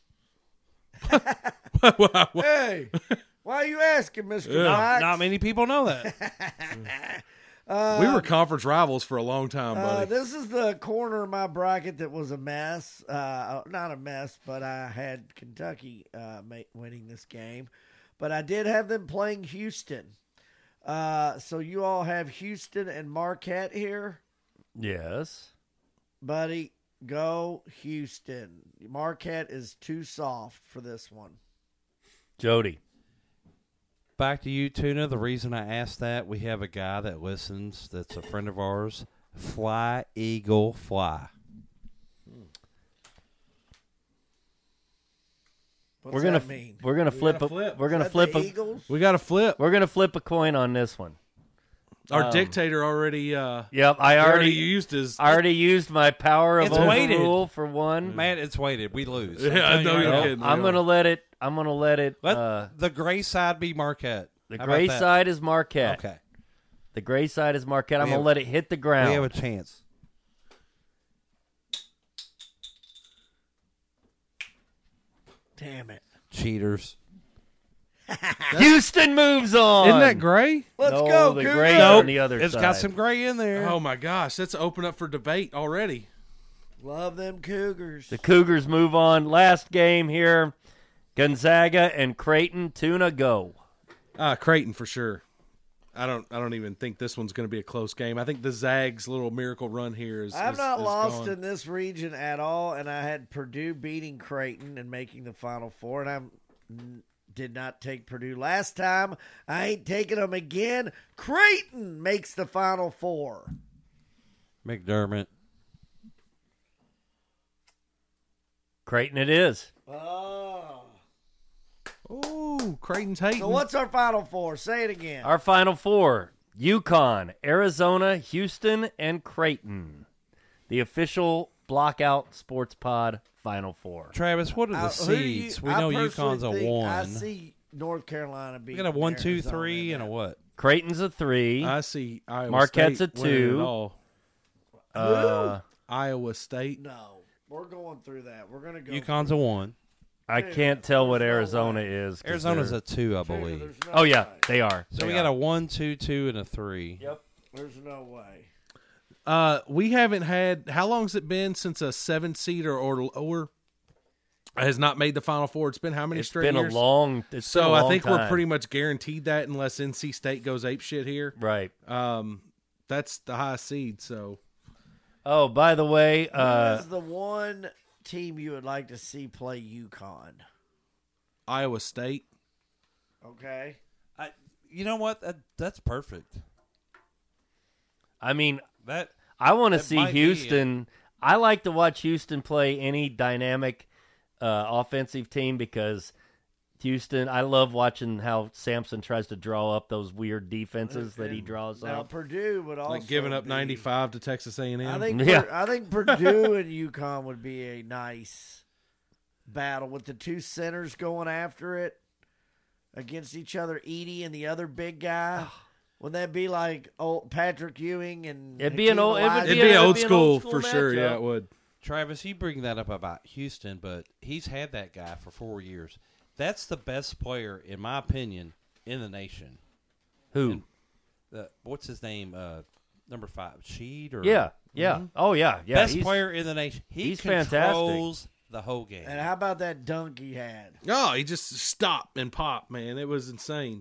Hey, why are you asking, Mister Not, Fox? not many people know that. we were conference rivals for a long time, Uh, buddy. this is the corner of my bracket that was a mess. Uh, not a mess, but I had Kentucky uh, ma- winning this game. But I did have them playing Houston. Uh, so you all have Houston and Marquette here. Yes. Buddy, go Houston. Marquette is too soft for this one. Jody. Back to you, Tuna. The reason I asked that, we have a guy that listens that's a friend of ours. Fly, Eagle, fly. What's We're gonna that mean? we're gonna flip a, flip. we're Is gonna that flip the a, Eagles? We got to flip. we're gonna flip a coin on this one. Our Um, dictator already. Uh, Yep, I already already used his. I already used my power of It's weighted. overrule for one. Man, it's weighted. We lose. I'm Yeah, I telling you know right you're now. kidding. I'm we gonna are. let it. I'm gonna let it. Let uh, the gray side be Marquette. the How about gray that? side is Marquette. Okay. The gray side is Marquette. I'm We gonna have- let it hit the ground. We have a chance. Damn it. Cheaters. Houston moves on. Isn't that gray? Let's no, go, the Cougars. gray Nope. on the other It's side. got some gray in there. Oh my gosh, that's open up for debate already. Love them Cougars. The Cougars move on. Last game here. Gonzaga and Creighton. Tuna go. Uh, Creighton for sure. I don't. I don't even think this one's going to be a close game. I think the Zags' little miracle run here is. I'm is- not is lost gone. in this region at all, and I had Purdue beating Creighton and making the Final Four, and I did not take Purdue last time. I ain't taking them again. Creighton makes the Final Four. McDermott. Creighton it is. Oh. Ooh, Creighton's hating. So what's our Final Four? Say it again. Our final four. UConn, Arizona, Houston, and Creighton. The official Blockout Sports Pod Final Four. Travis, what are the Uh, who do you- seeds? We I know personally UConn's a think I one. see North Carolina We beating got a one, two, Arizona three, in and a that. what? Creighton's a three. I see Iowa Marquette's State a winning two. it all. uh, Iowa State. No, we're going through that. We're gonna go. UConn's a one. I can't tell what Arizona is. 'cause Arizona's they're- a two, I through- believe. There's no Oh, yeah, way. they are. So They we got are. a one, two, two, and a three. Yep. There's no way. Uh, we haven't had. How long's it been since a seven seed or or lower has not made the Final Four. It's been how many It's straight been years? a long. It's so been a long I think time. we're pretty much guaranteed that unless N C State goes apeshit here. right. Um, that's the high seed. So Oh, by the way, uh, Who is the one team you would like to see play UConn? Iowa State. Okay. I, you know what? That, that's perfect. I mean, That I want to That see might be Houston. I like to watch Houston play any dynamic uh, offensive team because Houston. I love watching how Sampson tries to draw up those weird defenses that he And draws Now up. Purdue would also Like giving up be- ninety-five to Texas A and M. I think Yeah. Pur- I think Purdue and UConn would be a nice battle with the two centers going after it against each other. Edie and the other big guy. Wouldn't that be like old Patrick Ewing and It'd be an Hakeem old- it would Olajuwon? It'd Yeah, be it'd old be an school old school for sure. matchup. Yeah, it would. Travis, you bring that up about Houston, but he's had that guy for four years. That's the best player, in my opinion, in the nation. Who? The, what's his name? Uh, number five, Sheed? Or Yeah, yeah. Oh, yeah, yeah. best he's- player in the nation. He he's controls fantastic. the whole game. And how about that dunk he had? Oh, he just stopped and popped, man. It was insane.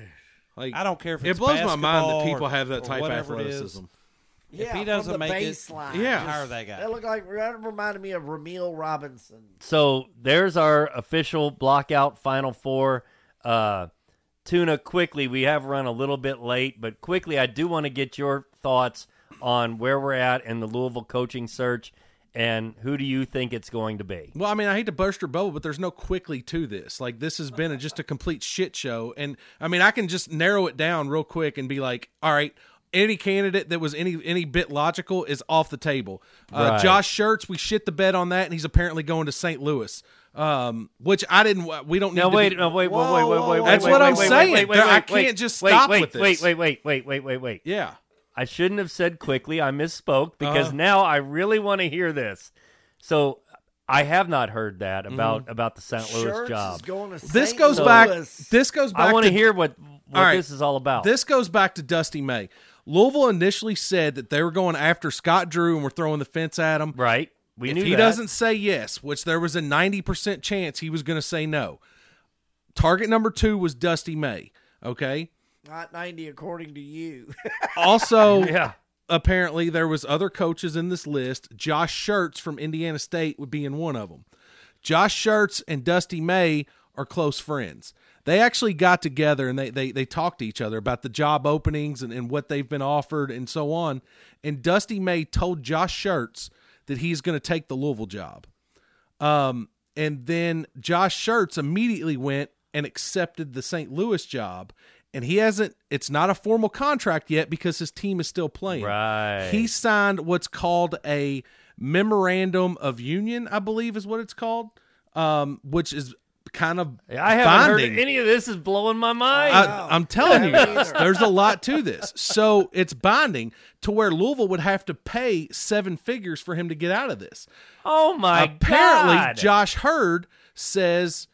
Like I don't care if it it's blows my mind that basketball people or- have that or type of whatever it is. athleticism. If Yeah, he doesn't from the make it, baseline. Yeah. hire that guy. That looked like that reminded me of Ramil Robinson. So there's our official blockout Final Four. Uh, Tuna, quickly, we have run a little bit late, but quickly, I do want to get your thoughts on where we're at in the Louisville coaching search, and who do you think it's going to be? Well, I mean, I hate to burst your bubble, but there's no quickly to this. Like, this has been a, just a complete shit show. And, I mean, I can just narrow it down real quick and be like, all right, any candidate that was any any bit logical is off the table. Uh, Right. Josh Schertz, we shit the bed on that, and he's apparently going to Saint Louis, um, which I didn't – we don't need No, to wait, be, no, wait, wait, Whoa, wait, wait, whoa, wait, whoa. wait. That's wait, what wait, I'm wait, saying. Wait, wait, There- I wait, can't wait, just wait, stop wait, with this. Wait, wait, wait, wait, wait, wait, wait. Yeah. I shouldn't have said quickly. I misspoke because Uh-huh. now I really want to hear this. So I have not heard that about about the Saint Louis Schertz job. is going to This Saint goes Louis. back – this goes back I want to to hear what, what All right. this is all about. This goes back to Dusty May. Louisville initially said that they were going after Scott Drew and were throwing the fence at him. right? We if knew he that. doesn't say yes, which there was a ninety percent chance he was going to say no. Target number two was Dusty May, okay? Not ninety, according to you. Also, Yeah. apparently there was other coaches in this list. Josh Schertz from Indiana State would be in one of them. Josh Schertz and Dusty May are close friends. They actually got together and they they they talked to each other about the job openings and, and what they've been offered and so on. And Dusty May told Josh Schertz that he's going to take the Louisville job. Um, and then Josh Schertz immediately went and accepted the Saint Louis job. And he hasn't, it's not a formal contract yet because his team is still playing. Right. He signed what's called a memorandum of union, I believe is what it's called, um, which is kind of I haven't binding. heard any of this. Is blowing my mind. I, I'm telling you, I haven't either. there's a lot to this. So it's binding to where Louisville would have to pay seven figures for him to get out of this. oh my Apparently, God! Josh Hurd says,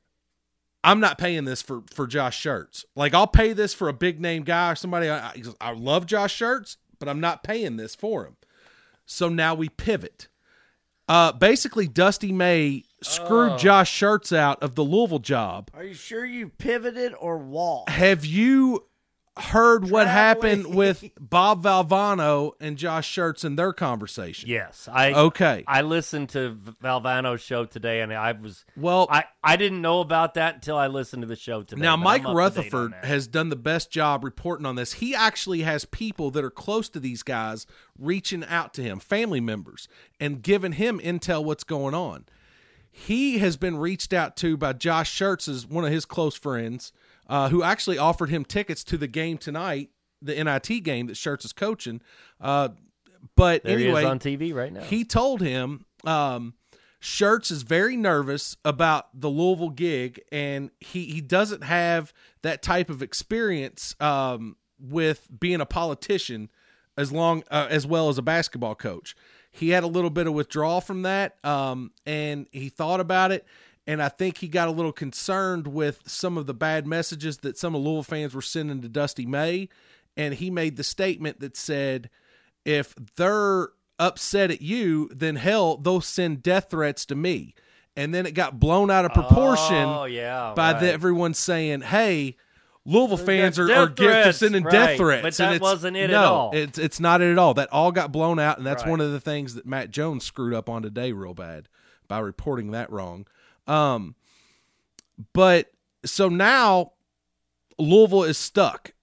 I'm not paying this for, for Josh Schertz. Like, I'll pay this for a big name guy or somebody. I, I, I love Josh Schertz, but I'm not paying this for him. So now we pivot. Uh, basically, Dusty May screwed Oh. Josh Schertz out of the Louisville job. Are you sure you pivoted or walked? Have you heard what happened Traveling. with Bob Valvano and Josh Schertz in their conversation? Yes, I Okay. I listened to Valvano's show today, and I was Well, I, I didn't know about that until I listened to the show today. now but Mike I'm up to date on Rutherford that. has done the best job reporting on this. He actually has people that are close to these guys reaching out to him, family members, and giving him intel what's going on. He has been reached out to by Josh Schertz, as one of his close friends, uh, who actually offered him tickets to the game tonight, the N I T game that Schertz is coaching. Uh, but There anyway, he is on T V right now. he told him um, Schertz is very nervous about the Louisville gig, and he, he doesn't have that type of experience um, with being a politician as long uh, as well as a basketball coach. He had a little bit of withdrawal from that, um, and he thought about it, and I think he got a little concerned with some of the bad messages that some of Louisville fans were sending to Dusty May, and he made the statement that said, if they're upset at you, then hell, they'll send death threats to me. and then it got blown out of proportion Oh yeah, by right. the, everyone saying, "Hey, Louisville fans are, death are gift, threats, sending right. death threats," But and that it's, wasn't it no, at all. It's it's not it at all. That all got blown out, and that's Right. one of the things that Matt Jones screwed up on today real bad by reporting that wrong. Um, but so now Louisville is stuck.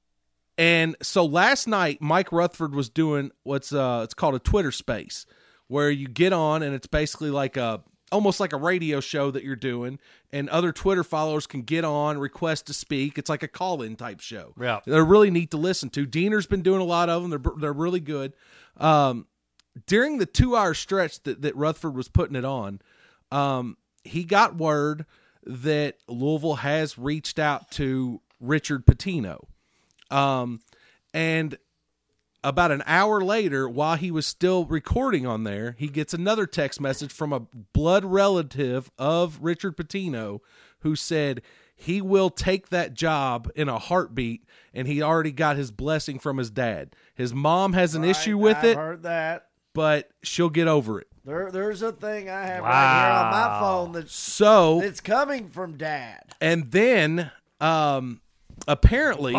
And so last night, Mike Rutherford was doing what's uh, it's called a Twitter Space, where you get on and it's basically like a almost like a radio show that you're doing, and other Twitter followers can get on, request to speak. It's like a call-in type show. Yeah. They're really neat to listen to. Diener's been doing a lot of them. They're they're really good. Um, during the two-hour stretch that that Rutherford was putting it on, um, he got word that Louisville has reached out to Richard Pitino. Um, and about an hour later, while he was still recording on there, he gets another text message from a blood relative of Richard Pitino who said he will take that job in a heartbeat, and he already got his blessing from his dad. His mom has an Right, issue with I've it, heard that. but she'll get over it. There, there's a thing I have right here on my Wow. phone that's So, it's coming from Dad. and then, um, apparently,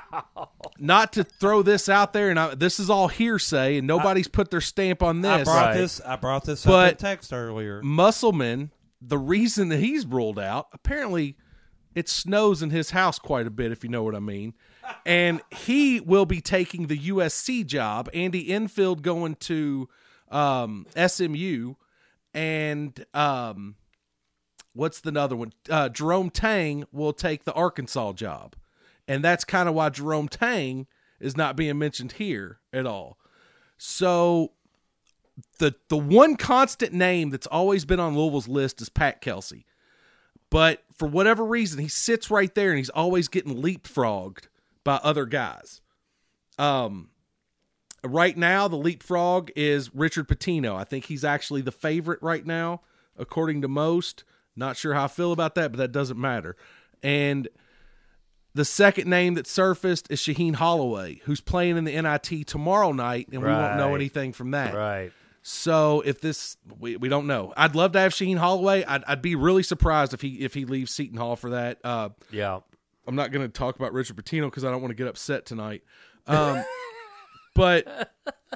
not to throw this out there, and I, this is all hearsay, and nobody's put their stamp on I this. brought Right. this. I brought this But- up in text earlier. Musselman, the reason that he's ruled out, apparently it snows in his house quite a bit, if you know what I mean. And he will be taking the U S C job. Andy Enfield going to um, S M U. And um, what's the other one? Uh, Jerome Tang will take the Arkansas job. And that's kind of why Jerome Tang is not being mentioned here at all. So the the one constant name that's always been on Louisville's list is Pat Kelsey. But for whatever reason, he sits right there and he's always getting leapfrogged by other guys. Um, right now, the leapfrog is Richard Pitino. I think he's actually the favorite right now, according to most. Not sure how I feel about that, but that doesn't matter. And the second name that surfaced is Shaheen Holloway, who's playing in the N I T tomorrow night, and we won't know Right. anything from that. Right. So if this, we, we don't know. I'd love to have Shaheen Holloway. I'd, I'd be really surprised if he if he leaves Seton Hall for that. Uh, Yeah. I'm not going to talk about Richard Pitino because I don't want to get upset tonight. Um, but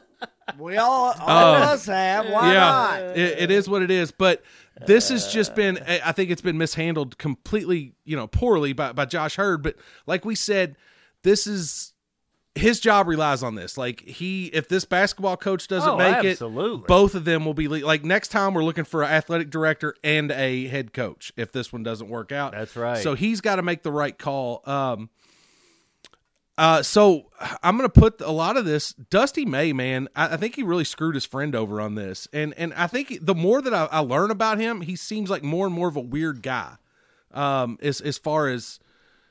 We all, all of us have. Why yeah, not? it, it is what it is. But this has just been, I think it's been mishandled completely, you know, poorly by, by Josh Hurd. But like we said, this is, his job relies on this. Like he, if this basketball coach doesn't Oh, make absolutely. it, both of them will be le- like next time we're looking for an athletic director and a head coach if this one doesn't work out. That's right. So he's got to make the right call. Um, uh, so I'm going to put a lot of this. Dusty May, man, I, I think he really screwed his friend over on this, and and I think the more that I, I learn about him, he seems like more and more of a weird guy. Um, as as far as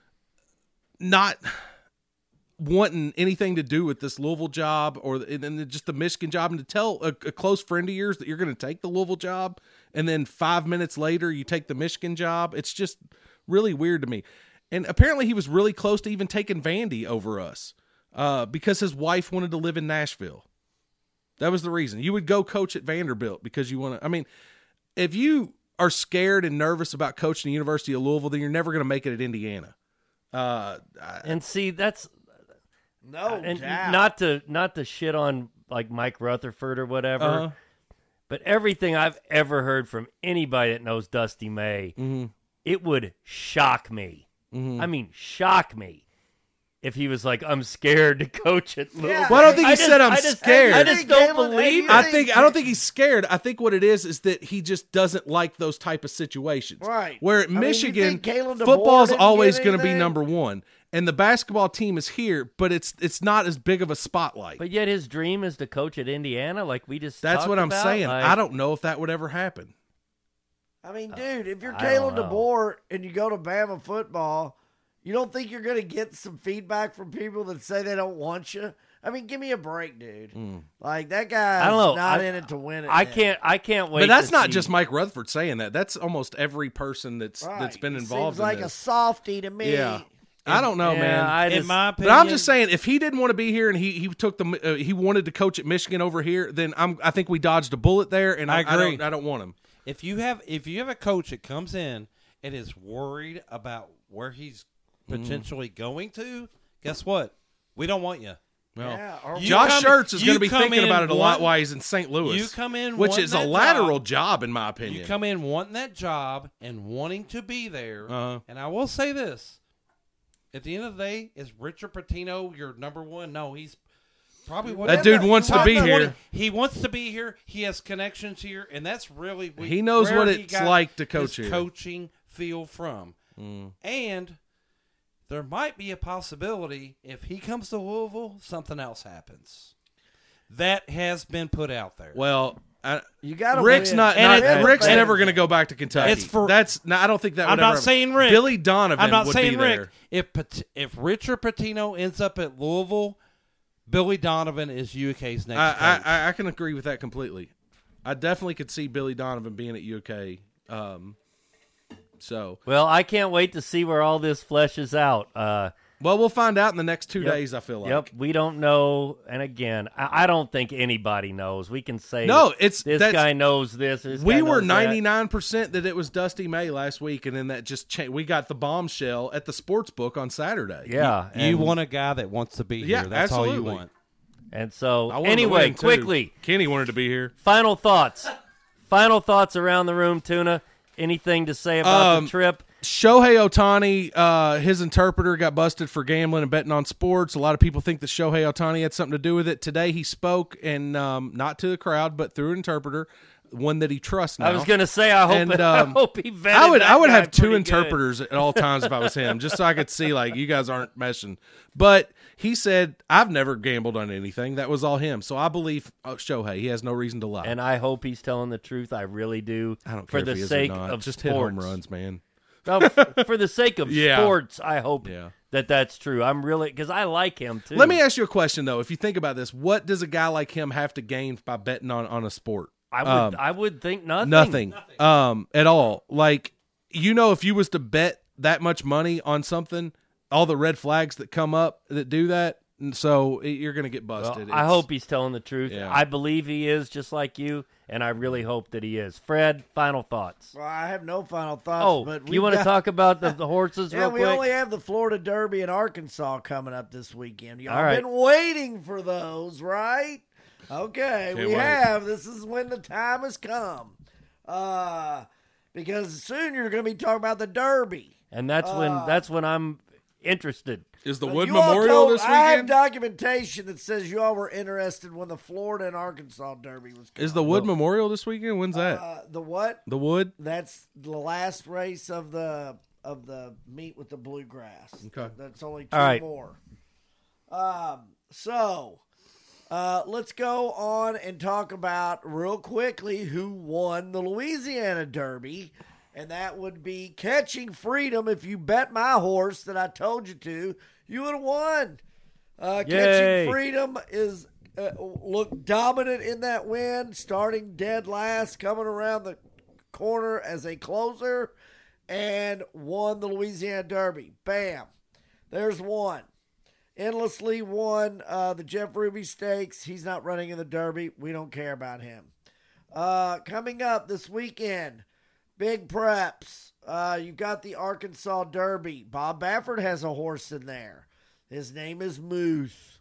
not wanting anything to do with this Louisville job or and then just the Michigan job, and to tell a, a close friend of yours that you're going to take the Louisville job, and then five minutes later you take the Michigan job, it's just really weird to me. And apparently he was really close to even taking Vandy over us uh, because his wife wanted to live in Nashville. That was the reason. You would go coach at Vanderbilt because you want to. I mean, if you are scared and nervous about coaching the University of Louisville, then you're never going to make it at Indiana. Uh, I, And see, that's No and doubt. not to not to shit on like Mike Rutherford or whatever. Uh-huh. But everything I've ever heard from anybody that knows Dusty May, mm-hmm, it would shock me. mm-hmm. I mean, shock me if he was like, "I'm scared to coach at Louisville." Yeah. Well, I don't think he I just- said I'm I just- scared. I just don't Galen, believe you it. I think- think I don't think he's scared. I think what it is is that he just doesn't like those type of situations. Right. Where at I mean, you Michigan, think Kalen DeBoer football's didn't always get going to be anything? number one, and the basketball team is here, but it's it's not as big of a spotlight. But yet his dream is to coach at Indiana, like we just. That's talked what I'm about. saying. Like, I don't know if that would ever happen. I mean, dude, if you're I don't Kalen know. DeBoer and you go to Bama football, you don't think you're going to get some feedback from people that say they don't want you? I mean, give me a break, dude. Like, that guy's I don't know. not I- in it to win it. I man. can't. I can't wait. But that's to not see- just Mike Rutherford saying that. That's almost every person that's Right. that's been He involved seems like in a this. softy to me. Yeah. I don't know, Yeah, man. I In just, my But opinion, I'm just saying, if he didn't want to be here and he, he took the uh, he wanted to coach at Michigan over here, then I'm I think we dodged a bullet there, and I, I I agree. don't I don't want him. If you have if you have a coach that comes in and is worried about where he's potentially mm. going to, guess what? We don't want you. Well, yeah, Josh come, Schertz is going to be thinking about it a one, lot while he's in Saint Louis. You come in, which is a lateral job, job, in my opinion. You come in wanting that job and wanting to be there. Uh-huh. And I will say this: at the end of the day, is Richard Pitino your number one? No, he's probably one. That dude wants to be here. He wants to be here. He has connections here, and that's really we, he knows what it's got like to coach his here. Coaching feel from, mm. and. There might be a possibility if he comes to Louisville, something else happens. That has been put out there. Well, I, you got Rick's win. not. And not it, Rick's and never going to go back to Kentucky. It's for, That's. No, I don't think that. I'm would not ever, saying Rick. Billy Donovan. I'm not would saying be Rick. There. If if Richard Pitino ends up at Louisville, Billy Donovan is U K's next. I, coach. I I can agree with that completely. I definitely could see Billy Donovan being at U K. Um, so well, I can't wait to see where all this fleshes out. Uh, Well, we'll find out in the next two yep, days, I feel like. Yep, we don't know. And again, I, I don't think anybody knows. We can say, no, it's this guy knows this. this we guy were knows ninety-nine percent that. that it was Dusty May last week, and then that just changed. We got the bombshell at the sports book on Saturday. That. Yeah. You, you want a guy that wants to be yeah, here. That's absolutely. all you want. And so, I anyway, win, quickly. Kenny wanted to be here. Final thoughts. Final thoughts around the room, Tuna. Anything to say about Um, the trip? Shohei Ohtani, uh, his interpreter got busted for gambling and betting on sports. A lot of people think that Shohei Ohtani had something to do with it. Today he spoke, and um, not to the crowd, but through an interpreter, one that he trusts now. I was going to say, I hope, And, um, I hope he vetted I would that I would guy have two pretty interpreters at all times if I was him, just so I could see, like, you guys aren't meshing. But he said, I've never gambled on anything. That was all him. So I believe uh, Shohei. He has no reason to lie. And I hope he's telling the truth. I really do. I don't for care the if he is sake or not. of Just sports. hit home runs, man. No, f- for the sake of Yeah. sports, I hope Yeah. that that's true. I'm really because I like him too. Let me ask you a question, though. If you think about this, what does a guy like him have to gain by betting on, on a sport? I would. Um, I would think nothing. Nothing. Um, at all. Like, you know, if you was to bet that much money on something, all the red flags that come up that do that, and so it, you're going to get Well, busted. I It's- hope he's telling the truth. Yeah. I believe he is, just like you, and I really hope that he is. Fred, final thoughts. Well, I have no final thoughts. Oh, but you want to talk about the, the horses Yeah, real we quick? only have the Florida Derby in Arkansas coming up this weekend. Y'all All right. been waiting for those, right? Okay, Can't we wait. have. This is when the time has come. Uh, because soon you're going to be talking about the Derby. And that's when Uh, that's when I'm interested. Is the Uh, Wood you all Memorial told- this I have weekend? documentation that says you all were interested when the Florida and Arkansas Derby was coming. Is the Wood Memorial this weekend? When's that? Uh, the what? the Wood? That's the last race of the of the meet with the bluegrass. Okay. That's only two All right. more. Um. So, uh, let's go on and talk about real quickly who won the Louisiana Derby, and that would be Catching Freedom. If you bet my horse that I told you to, you would have won. Uh, Yay. Catching Freedom is uh, looked dominant in that win, starting dead last, coming around the corner as a closer, and won the Louisiana Derby. Bam. There's one. Endlessly won uh, the Jeff Ruby Stakes. He's not running in the Derby. We don't care about him. Uh, coming up this weekend, big preps. Uh, you've got the Arkansas Derby. Bob Baffert has a horse in there. His name is Moose.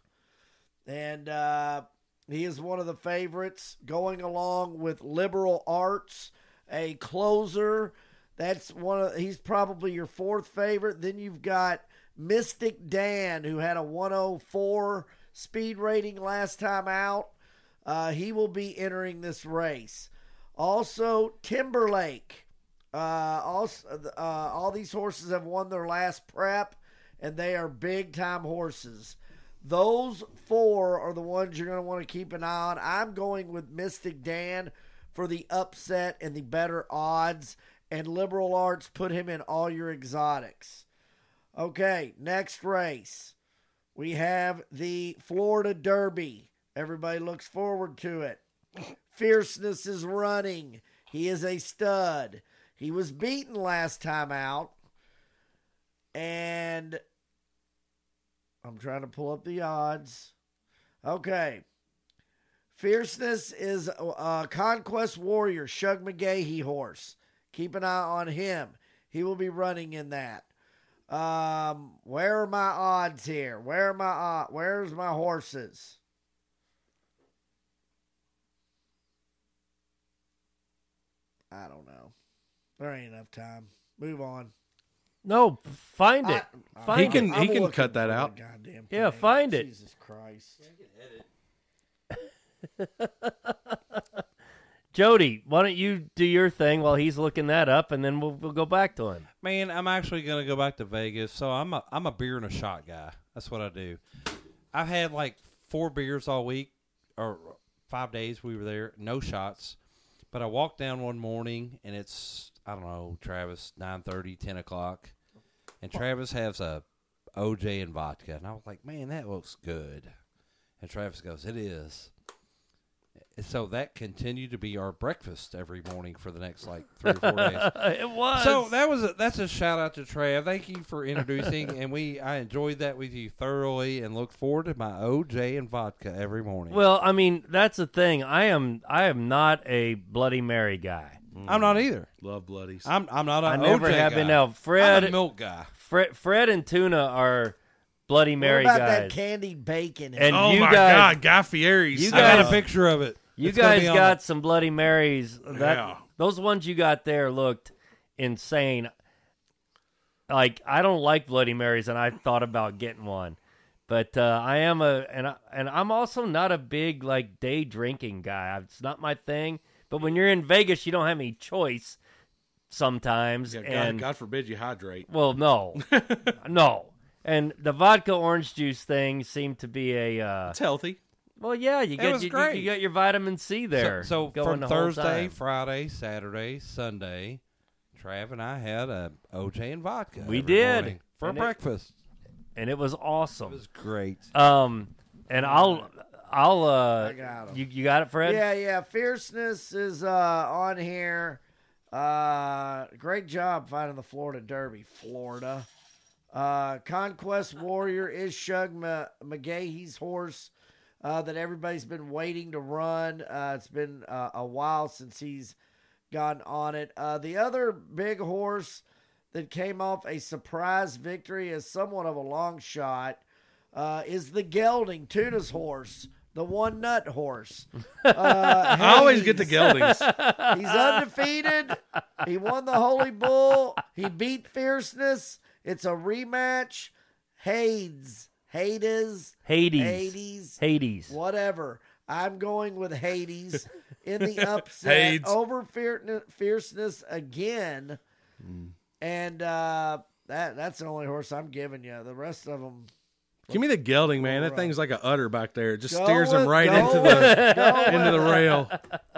And uh, he is one of the favorites, going along with Liberal Arts, a closer. That's one of, he's probably your fourth favorite. Then you've got Mystic Dan, who had a one oh four speed rating last time out. Uh, he will be entering this race. Also, Timberlake. Uh, also, uh, all these horses have won their last prep, and they are big-time horses. Those four are the ones you're going to want to keep an eye on. I'm going with Mystic Dan for the upset and the better odds, and Liberal Arts put him in all your exotics. Okay, next race. We have the Florida Derby. Everybody looks forward to it. Fierceness is running. He is a stud. He was beaten last time out. And I'm trying to pull up the odds. Okay. Fierceness is uh, Conquest Warrior, Shug McGahee horse. Keep an eye on him. He will be running in that. Um, where are my odds here? Where are my uh, where's my horses? I don't know. There ain't enough time. Move on. No, find it. I- find He it. can- I'm he can looking cut that for the out. goddamn Yeah, thing. find it. Jesus Christ. Jody, why don't you do your thing while he's looking that up, and then we'll we'll go back to him. Man, I'm actually gonna go back to Vegas. So I'm a I'm a beer and a shot guy. That's what I do. I've had like four beers all week, or five days we were there, no shots. But I walked down one morning and it's I don't know, Travis, nine thirty, ten o'clock, and Travis has a O J and vodka, and I was like, man, that looks good. And Travis goes, it is. And so that continued to be our breakfast every morning for the next like three or four days. It was. So that was a, that's a shout out to Trav. Thank you for introducing, and we I enjoyed that with you thoroughly, and look forward to my O J and vodka every morning. Well, I mean, that's the thing. I am I am not a Bloody Mary guy. I'm not either. Love bloodies. I'm I'm not. A I never O J have guy. been. Now, I'm Fred, a milk guy. Fred, Fred, and Tuna are Bloody Mary what about guys. that candied bacon? And oh you my guys- God, Guy Fieri's. you I got guys- a picture of it. You It's gonna guys be on got the- some Bloody Marys. That Yeah. those ones you got there looked insane. Like I don't like Bloody Marys, and I thought about getting one, but uh, I am a and I, and I'm also not a big like day drinking guy. It's not my thing. But when you're in Vegas, you don't have any choice sometimes. Yeah, God, and God forbid you hydrate. well, no, no. And the vodka orange juice thing seemed to be a uh, It's healthy. well, yeah. You get was you, great. you get your vitamin C there. So, so going from the whole Thursday, time. Friday, Saturday, Sunday, Trav and I had a O J and vodka. We every did. morning for And it- breakfast. and it was awesome. It was great. Um, and I'll, I'll, uh, I got 'em. you, you got it, Fred? Yeah, yeah. Fierceness is uh, on here. Uh, great job finding the Florida Derby, Florida. Uh, Conquest Warrior is Shug Ma- McGahee's horse uh, that everybody's been waiting to run. Uh, it's been uh, a while since he's gotten on it. Uh, the other big horse that came off a surprise victory as somewhat of a long shot uh, is the Gelding, Tuna's horse, the one nut horse. Uh, I always get the Hades. geldings. He's undefeated. He won the Holy Bull. He beat Fierceness. It's a rematch. Hades. Hades. Hades. Hades. Hades. Whatever. I'm going with Hades in the upset Hades. over Fier- Fierceness again. And uh, that that's the only horse I'm giving you. The rest of them. Give me the gelding, man. That Right. thing's like a udder back there. It just Go steers him with- right go into with- the go into the with it. rail.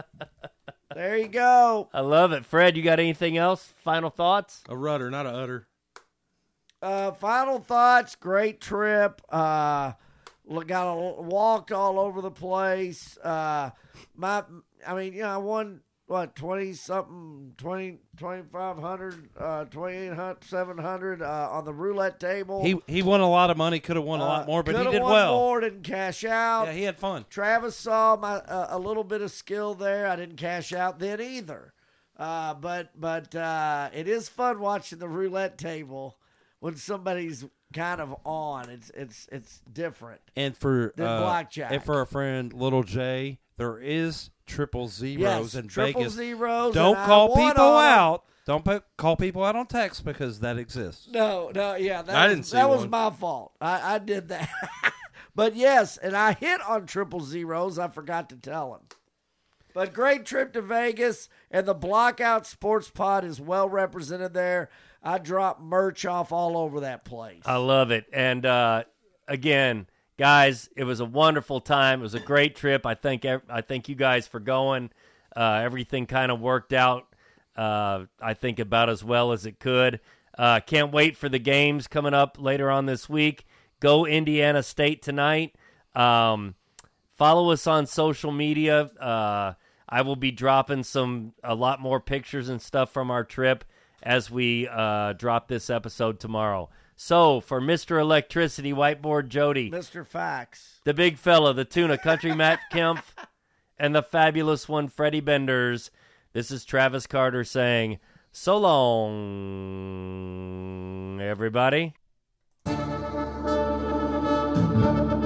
There you go. I love it. Fred, you got anything else? Final thoughts? A rudder, not a udder. Uh, final thoughts. Great trip. Uh, look, got a, walked all over the place. Uh, my, I mean, you know, I won what twenty something, twenty, twenty five hundred, uh, twenty eight hundred, seven hundred uh, on the roulette table. He he won a lot of money. Could have won a lot Uh, more, but he coulda did won well. More, didn't cash out. Yeah, he had fun. Travis saw my uh, a little bit of skill there. I didn't cash out then either. Uh, but but uh, it is fun watching the roulette table when somebody's kind of on. It's it's it's different. And for Than uh, blackjack. and for our friend Little J, there is triple zeros Yes, in triple Vegas. zeros. Don't and I call won people on 'em. out. Don't put, call people out on text because that exists. No, no, yeah, that I was, didn't see that was one. my fault. I, I did that. But yes, and I hit on triple zeros. I forgot to tell him. But great trip to Vegas, and the Blockout Sports Pod is well represented there. I dropped merch off all over that place. I love it. And uh, again, guys, it was a wonderful time. It was a great trip. I thank ev- I thank you guys for going. Uh, everything kind of worked out, uh, I think, about as well as it could. Uh, can't wait for the games coming up later on this week. Go Indiana State tonight. Um, follow us on social media. Uh, I will be dropping some a lot more pictures and stuff from our trip as we uh, drop this episode tomorrow. So, for Mister Electricity, Whiteboard Jody, Mister Fax. the big fella, the tuna, Country Matt Kempf, and the fabulous one, Freddie Benders. This is Travis Carter saying, so long, everybody.